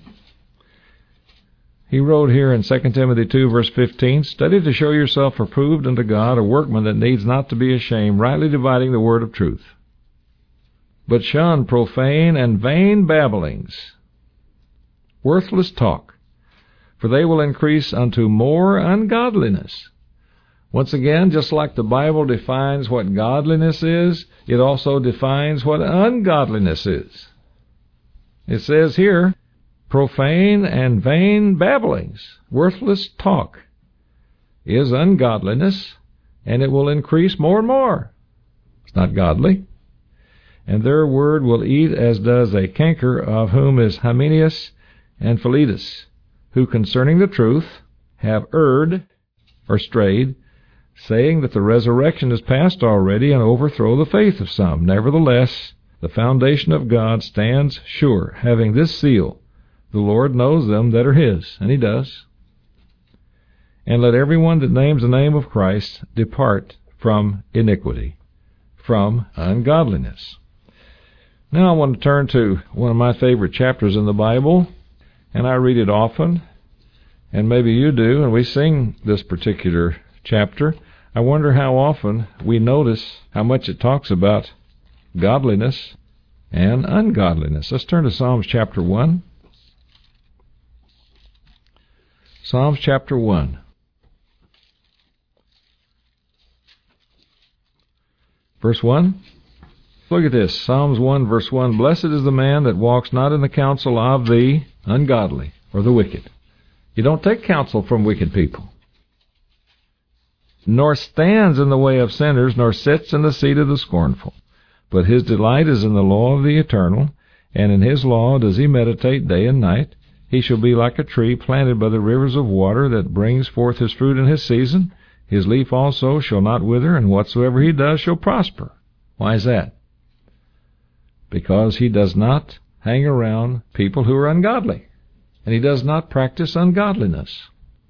He wrote here in 2 Timothy 2, verse 15, study to show yourself approved unto God, a workman that needs not to be ashamed, rightly dividing the word of truth. But shun profane and vain babblings, worthless talk, for they will increase unto more ungodliness. Once again, just like the Bible defines what godliness is, it also defines what ungodliness is. It says here, profane and vain babblings, worthless talk, is ungodliness, and it will increase more and more. It's not godly. And their word will eat as does a canker, of whom is Hymenaeus and Philetus, who concerning the truth have erred or strayed, saying that the resurrection is past already, and overthrow the faith of some. Nevertheless, the foundation of God stands sure, having this seal, the Lord knows them that are his, and he does. And let everyone that names the name of Christ depart from iniquity, from ungodliness. Now I want to turn to one of my favorite chapters in the Bible, and I read it often, and maybe you do, and we sing this particular chapter. I wonder how often we notice how much it talks about godliness and ungodliness. Let's turn to Psalms chapter 1. Psalms chapter 1. Verse 1. Look at this. Psalms 1, verse 1. Blessed is the man that walks not in the counsel of the ungodly or the wicked. You don't take counsel from wicked people. Nor stands in the way of sinners, nor sits in the seat of the scornful. But his delight is in the law of the Eternal, and in his law does he meditate day and night. He shall be like a tree planted by the rivers of water, that brings forth his fruit in his season. His leaf also shall not wither, and whatsoever he does shall prosper. Why is that? Because he does not hang around people who are ungodly, and he does not practice ungodliness.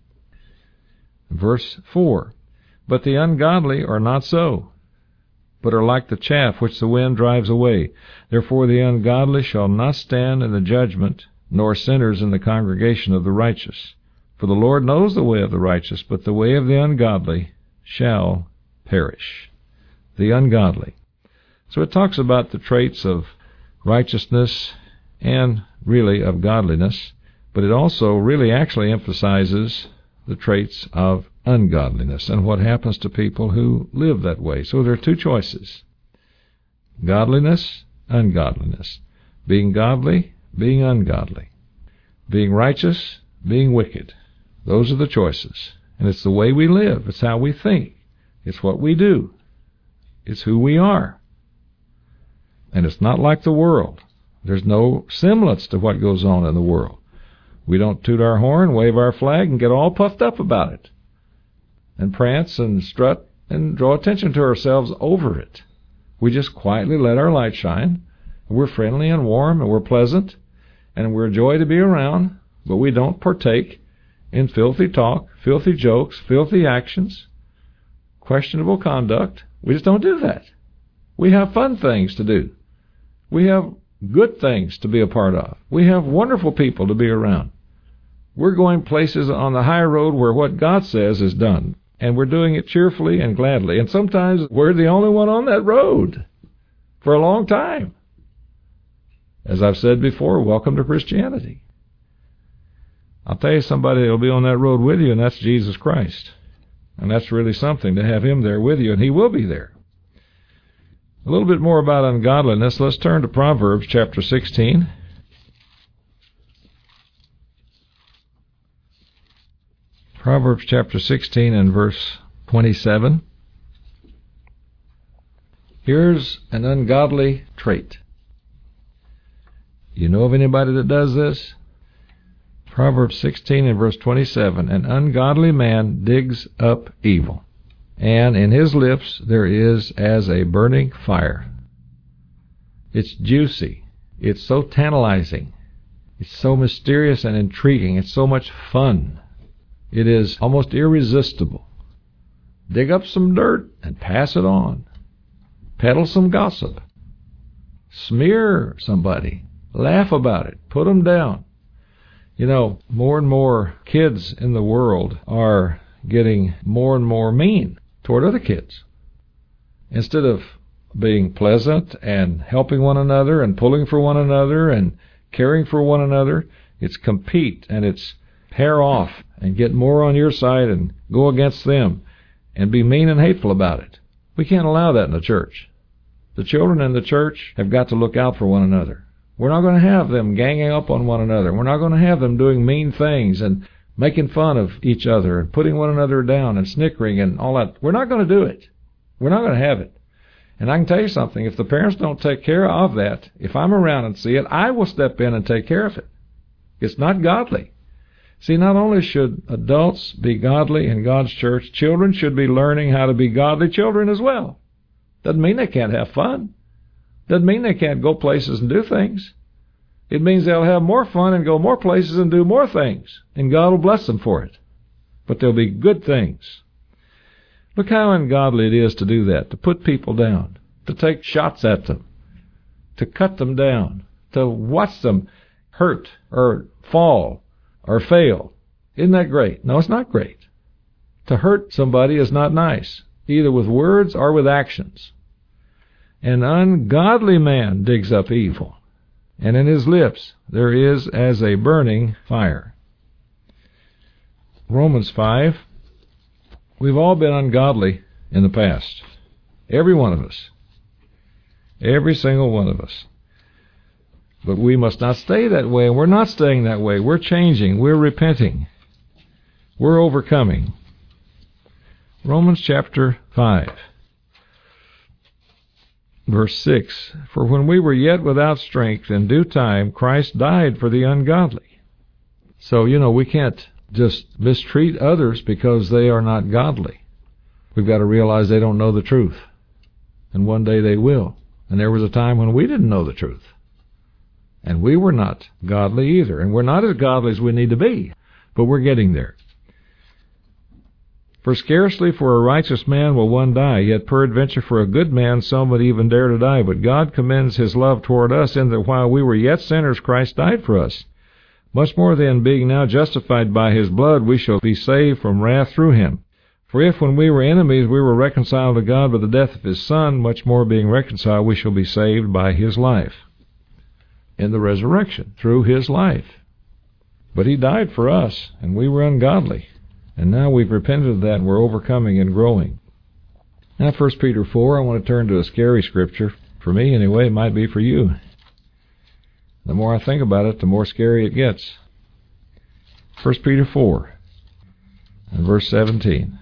Verse 4. But the ungodly are not so, but are like the chaff which the wind drives away. Therefore the ungodly shall not stand in the judgment, nor sinners in the congregation of the righteous. For the Lord knows the way of the righteous, but the way of the ungodly shall perish. The ungodly. So it talks about the traits of righteousness and really of godliness, but it also really actually emphasizes the traits of ungodliness and what happens to people who live that way. So there are two choices: godliness, ungodliness. Being godly, being ungodly. being righteous, being wicked. Those are the choices. And it's the way we live. It's how we think. It's what we do. It's who we are. And it's not like the world. There's no semblance to what goes on in the world. We don't toot our horn, wave our flag, and get all puffed up about it, and prance and strut and draw attention to ourselves over it. We just quietly let our light shine. We're friendly and warm, and we're pleasant, and we're a joy to be around, but we don't partake in filthy talk, filthy jokes, filthy actions, questionable conduct. We just don't do that. We have fun things to do. We have good things to be a part of. We have wonderful people to be around. We're going places on the high road where what God says is done, and we're doing it cheerfully and gladly. And sometimes we're the only one on that road for a long time. As I've said before, welcome to Christianity. I'll tell you somebody that'll be on that road with you, and that's Jesus Christ. And that's really something to have him there with you, and he will be there. A little bit more about ungodliness. Let's turn to Proverbs chapter 16. Proverbs chapter 16 and verse 27. Here's an ungodly trait. You know of anybody that does this? Proverbs 16 and verse 27. An ungodly man digs up evil, and in his lips there is as a burning fire. It's juicy. It's so tantalizing. It's so mysterious and intriguing. It's so much fun. It is almost irresistible. Dig up some dirt and pass it on. Peddle some gossip. Smear somebody. Laugh about it. Put them down. You know, more and more kids in the world are getting more and more mean toward other kids. Instead of being pleasant and helping one another and pulling for one another and caring for one another, it's compete and it's pair off and get more on your side and go against them and be mean and hateful about it. We can't allow that in the church. The children in the church have got to look out for one another. We're not going to have them ganging up on one another. We're not going to have them doing mean things and making fun of each other and putting one another down and snickering and all that. We're not going to do it. We're not going to have it. And I can tell you something, if the parents don't take care of that, if I'm around and see it, I will step in and take care of it. It's not godly. See, not only should adults be godly in God's church, children should be learning how to be godly children as well. Doesn't mean they can't have fun. Doesn't mean they can't go places and do things. It means they'll have more fun and go more places and do more things, and God will bless them for it. But they'll be good things. Look how ungodly it is to do that, to put people down, to take shots at them, to cut them down, to watch them hurt or fall or fail. Isn't that great? No, it's not great. To hurt somebody is not nice, either with words or with actions. An ungodly man digs up evil, and in his lips there is as a burning fire. Romans 5. We've all been ungodly in the past. Every one of us. Every single one of us. But we must not stay that way, and we're not staying that way. We're changing. We're repenting. We're overcoming. Romans chapter 5. Verse 6, for when we were yet without strength, in due time, Christ died for the ungodly. So, we can't just mistreat others because they are not godly. We've got to realize they don't know the truth. And one day they will. And there was a time when we didn't know the truth. And we were not godly either. And we're not as godly as we need to be. But we're getting there. For scarcely for a righteous man will one die, yet peradventure for a good man some would even dare to die. But God commends his love toward us, in that while we were yet sinners, Christ died for us. Much more then, being now justified by his blood, we shall be saved from wrath through him. For if when we were enemies we were reconciled to God by the death of his Son, much more being reconciled we shall be saved by his life. In the resurrection, through his life. But he died for us, and we were ungodly. And now we've repented of that, and we're overcoming and growing. Now 1 Peter 4, I want to turn to a scary scripture. For me, anyway, it might be for you. The more I think about it, the more scary it gets. 1 Peter 4 and verse 17.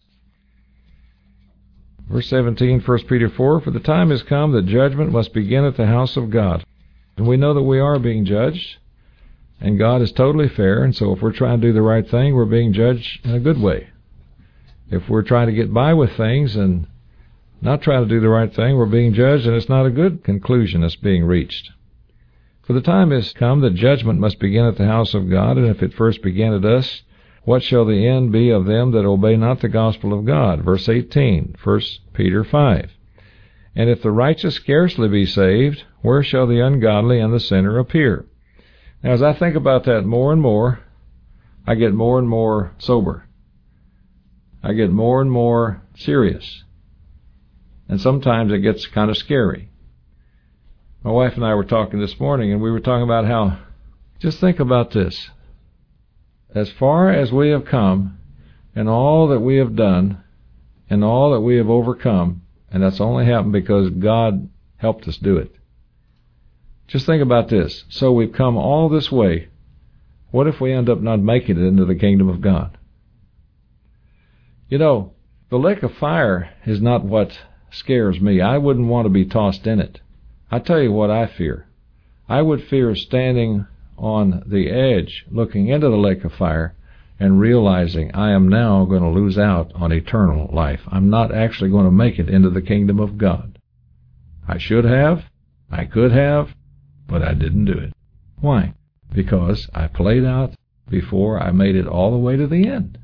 Verse 17, 1 Peter 4, "For the time has come that judgment must begin at the house of God." And we know that we are being judged, and God is totally fair, and so if we're trying to do the right thing, we're being judged in a good way. If we're trying to get by with things and not try to do the right thing, we're being judged, and it's not a good conclusion that's being reached. "For the time has come that judgment must begin at the house of God, and if it first began at us, what shall the end be of them that obey not the gospel of God?" Verse 18, 1 Peter 5. "And if the righteous scarcely be saved, where shall the ungodly and the sinner appear?" Now, as I think about that more and more, I get more and more sober. I get more and more serious. And sometimes it gets kind of scary. My wife and I were talking this morning, and we were talking about how, just think about this. As far as we have come, and all that we have done, and all that we have overcome, and that's only happened because God helped us do it. Just think about this. So we've come all this way. What if we end up not making it into the kingdom of God? You know, the lake of fire is not what scares me. I wouldn't want to be tossed in it. I tell you what I fear. I would fear standing on the edge, looking into the lake of fire, and realizing I am now going to lose out on eternal life. I'm not actually going to make it into the kingdom of God. I should have, I could have, but I didn't do it. Why? Because I played out before I made it all the way to the end.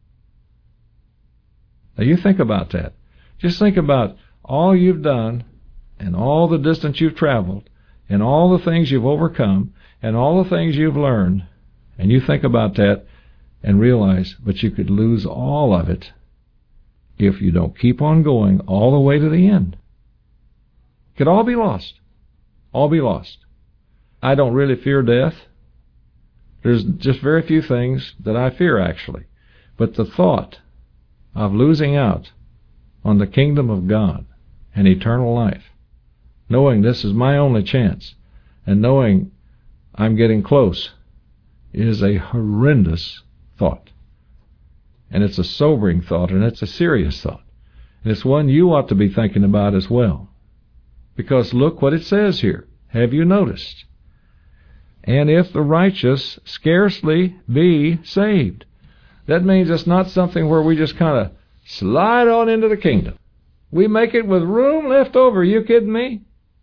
Now you think about that. Just think about all you've done, and all the distance you've traveled, and all the things you've overcome, and all the things you've learned, and you think about that and realize, but you could lose all of it if you don't keep on going all the way to the end. It could all be lost. All be lost. I don't really fear death. There's just very few things that I fear, actually. But the thought of losing out on the kingdom of God and eternal life, knowing this is my only chance, and knowing I'm getting close, is a horrendous thought. And it's a sobering thought, and it's a serious thought. And it's one you ought to be thinking about as well. Because look what it says here. Have you noticed? "And if the righteous scarcely be saved." That means it's not something where we just kind of slide on into the kingdom. We make it with room left over. Are you kidding me?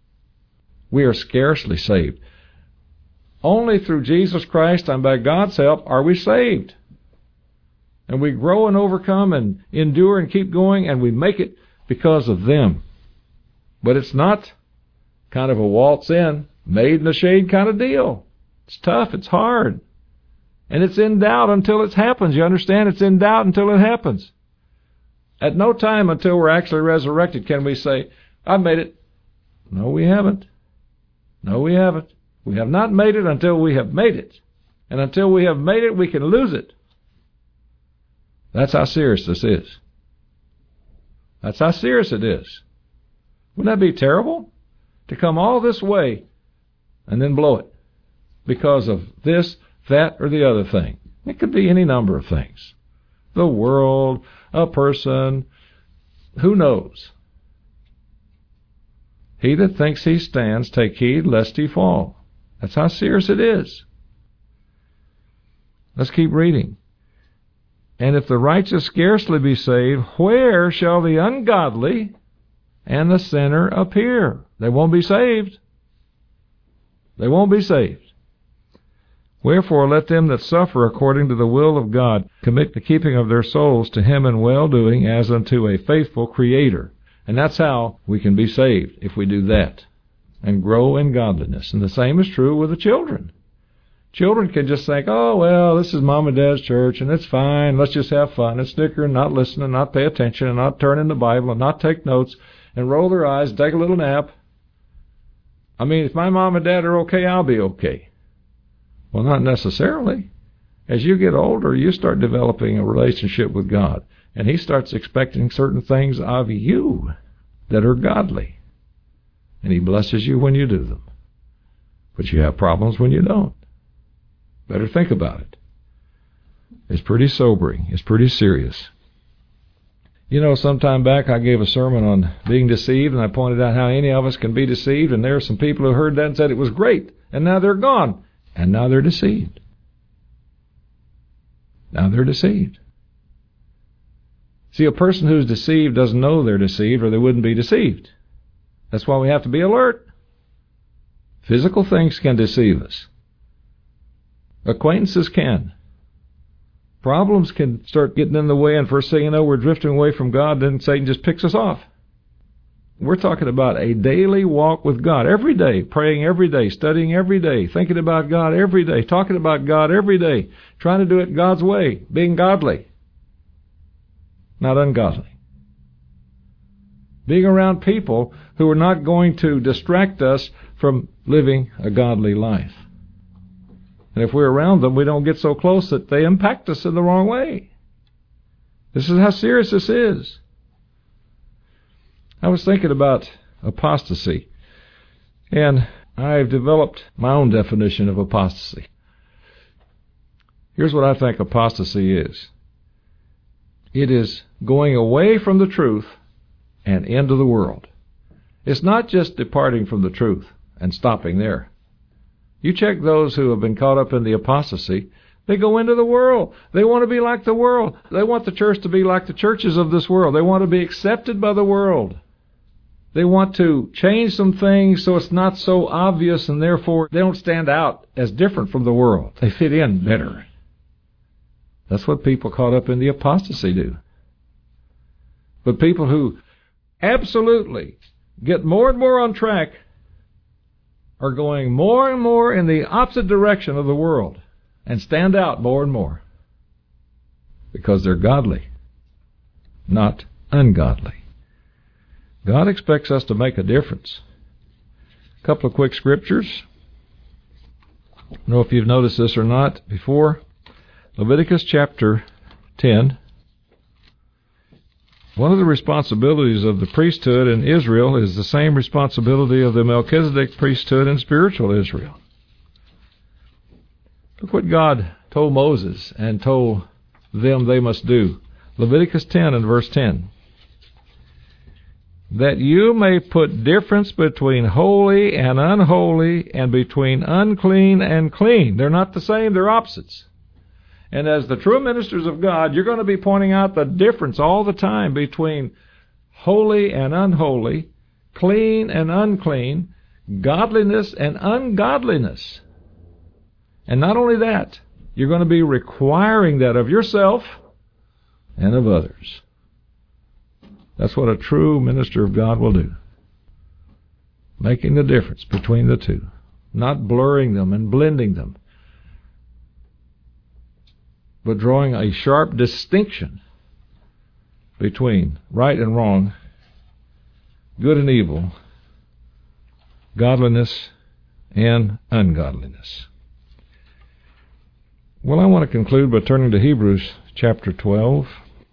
We are scarcely saved. Only through Jesus Christ and by God's help are we saved. And we grow and overcome and endure and keep going, and we make it because of them. But it's not kind of a waltz in, made in the shade kind of deal. It's tough, it's hard. And it's in doubt until it happens. You understand? It's in doubt until it happens. At no time until we're actually resurrected can we say, "I've made it." No, we haven't. No, we haven't. We have not made it until we have made it. And until we have made it, we can lose it. That's how serious this is. That's how serious it is. Wouldn't that be terrible? To come all this way and then blow it because of this, that, or the other thing. It could be any number of things. The world, a person, who knows? He that thinks he stands, take heed lest he fall. That's how serious it is. Let's keep reading. "And if the righteous scarcely be saved, where shall the ungodly and the sinner appear?" They won't be saved. They won't be saved. "Wherefore let them that suffer according to the will of God commit the keeping of their souls to Him in well-doing as unto a faithful Creator." And that's how we can be saved, if we do that, and grow in godliness. And the same is true with the children. Children can just think, "Oh, well, this is Mom and Dad's church, and it's fine. Let's just have fun and snicker and not listen and not pay attention and not turn in the Bible and not take notes and roll their eyes and take a little nap. I mean, if my mom and dad are okay, I'll be okay." Well, not necessarily. As you get older, you start developing a relationship with God, and He starts expecting certain things of you that are godly. And He blesses you when you do them. But you have problems when you don't. Better think about it. It's pretty sobering. It's pretty serious. You know, some time back I gave a sermon on being deceived, and I pointed out how any of us can be deceived, and there are some people who heard that and said it was great, and now they're gone, and now they're deceived. Now they're deceived. See, a person who's deceived doesn't know they're deceived, or they wouldn't be deceived. That's why we have to be alert. Physical things can deceive us. Acquaintances can. Problems can start getting in the way, and first thing you know, we're drifting away from God, then Satan just picks us off. We're talking about a daily walk with God every day, praying every day, studying every day, thinking about God every day, talking about God every day, trying to do it God's way, being godly, not ungodly. Being around people who are not going to distract us from living a godly life. And if we're around them, we don't get so close that they impact us in the wrong way. This is how serious this is. I was thinking about apostasy, and I've developed my own definition of apostasy. Here's what I think apostasy is. It is going away from the truth and into the world. It's not just departing from the truth and stopping there. You check those who have been caught up in the apostasy, they go into the world. They want to be like the world. They want the church to be like the churches of this world. They want to be accepted by the world. They want to change some things so it's not so obvious, and therefore they don't stand out as different from the world. They fit in better. That's what people caught up in the apostasy do. But people who absolutely get more and more on track are going more and more in the opposite direction of the world and stand out more and more because they're godly, not ungodly. God expects us to make a difference. A couple of quick scriptures. I don't know if you've noticed this or not before. Leviticus chapter 10. One of the responsibilities of the priesthood in Israel is the same responsibility of the Melchizedek priesthood in spiritual Israel. Look what God told Moses and told them they must do. Leviticus 10 and verse 10. That you may put difference between holy and unholy, and between unclean and clean. They're not the same, they're opposites. And as the true ministers of God, you're going to be pointing out the difference all the time between holy and unholy, clean and unclean, godliness and ungodliness. And not only that, you're going to be requiring that of yourself and of others. That's what a true minister of God will do. Making the difference between the two. Not blurring them and blending them, but drawing a sharp distinction between right and wrong, good and evil, godliness and ungodliness. Well, I want to conclude by turning to Hebrews chapter 12.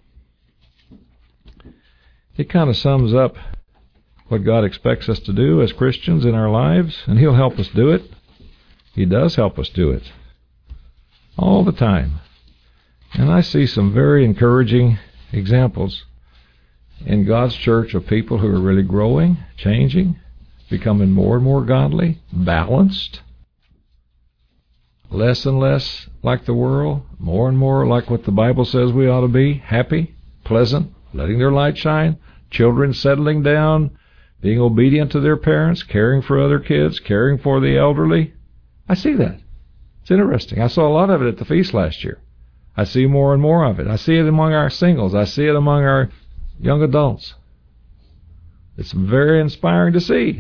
It kind of sums up what God expects us to do as Christians in our lives, and He'll help us do it. He does help us do it all the time. And I see some very encouraging examples in God's church of people who are really growing, changing, becoming more and more godly, balanced, less and less like the world, more and more like what the Bible says we ought to be, happy, pleasant, letting their light shine, children settling down, being obedient to their parents, caring for other kids, caring for the elderly. I see that. It's interesting. I saw a lot of it at the feast last year. I see more and more of it. I see it among our singles. I see it among our young adults. It's very inspiring to see.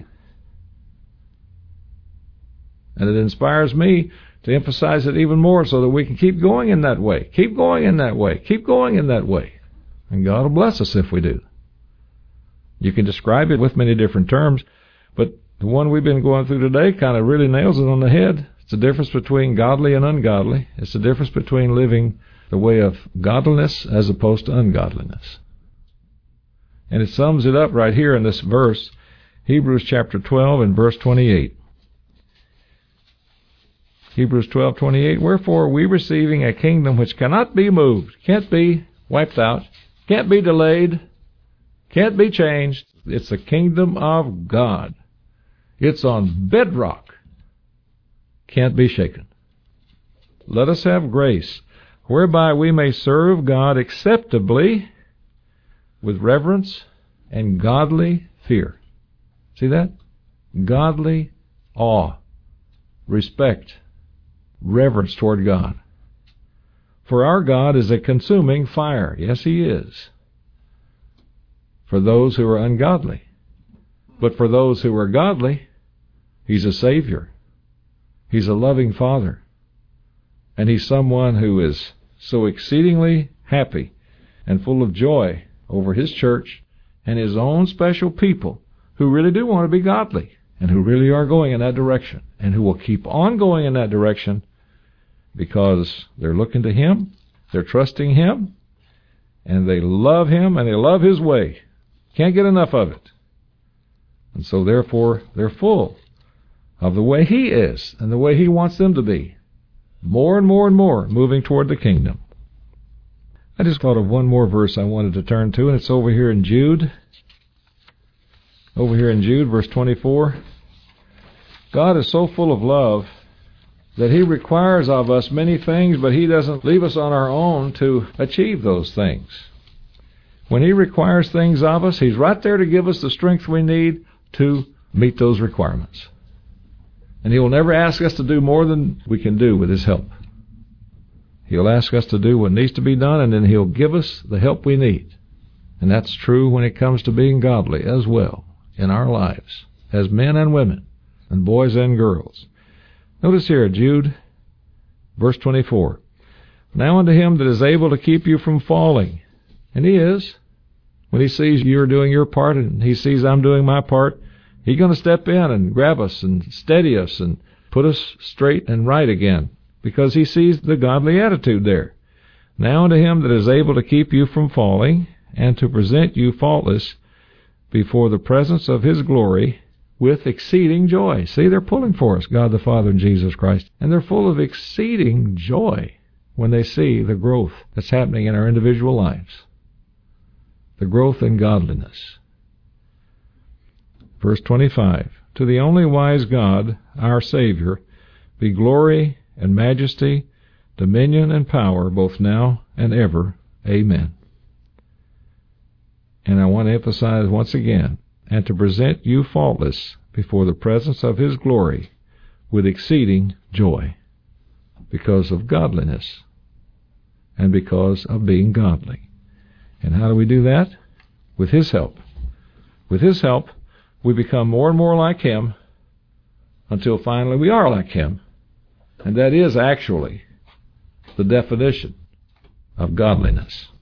And it inspires me to emphasize it even more so that we can keep going in that way. Keep going in that way. Keep going in that way. And God will bless us if we do. You can describe it with many different terms, but the one we've been going through today kind of really nails it on the head. It's the difference between godly and ungodly. It's the difference between living the way of godliness as opposed to ungodliness. And it sums it up right here in this verse, Hebrews chapter 12 and verse 28. Hebrews 12:28, wherefore we receiving a kingdom which cannot be moved, can't be wiped out, can't be delayed, can't be changed. It's the kingdom of God. It's on bedrock. Can't be shaken. Let us have grace, whereby we may serve God acceptably with reverence and godly fear. See that? Godly awe, respect, reverence toward God. For our God is a consuming fire. Yes, He is. For those who are ungodly. But for those who are godly, He's a Savior. He's a loving Father. And He's someone who is so exceedingly happy and full of joy over His church and His own special people who really do want to be godly and who really are going in that direction and who will keep on going in that direction because they're looking to Him, they're trusting Him, and they love Him and they love His way. Can't get enough of it. And so therefore they're full of the way He is and the way He wants them to be. More and more and more moving toward the kingdom. I just thought of one more verse I wanted to turn to, and it's over here in Jude. Over here in Jude, verse 24. God is so full of love that He requires of us many things, but He doesn't leave us on our own to achieve those things. When He requires things of us, He's right there to give us the strength we need to meet those requirements. And He will never ask us to do more than we can do with His help. He'll ask us to do what needs to be done, and then He'll give us the help we need. And that's true when it comes to being godly as well in our lives, as men and women, and boys and girls. Notice here, Jude, verse 24. Now unto Him that is able to keep you from falling. And He is. When He sees you're doing your part and He sees I'm doing my part, He's going to step in and grab us and steady us and put us straight and right again because He sees the godly attitude there. Now unto Him that is able to keep you from falling and to present you faultless before the presence of His glory with exceeding joy. See, they're pulling for us, God the Father and Jesus Christ. And they're full of exceeding joy when they see the growth that's happening in our individual lives. The growth in godliness. Verse 25, to the only wise God, our Savior, be glory and majesty, dominion and power, both now and ever. Amen. And I want to emphasize once again, and to present you faultless before the presence of His glory with exceeding joy, because of godliness and because of being godly. And how do we do that? With His help. With His help, we become more and more like Him until finally we are like Him. And that is actually the definition of godliness.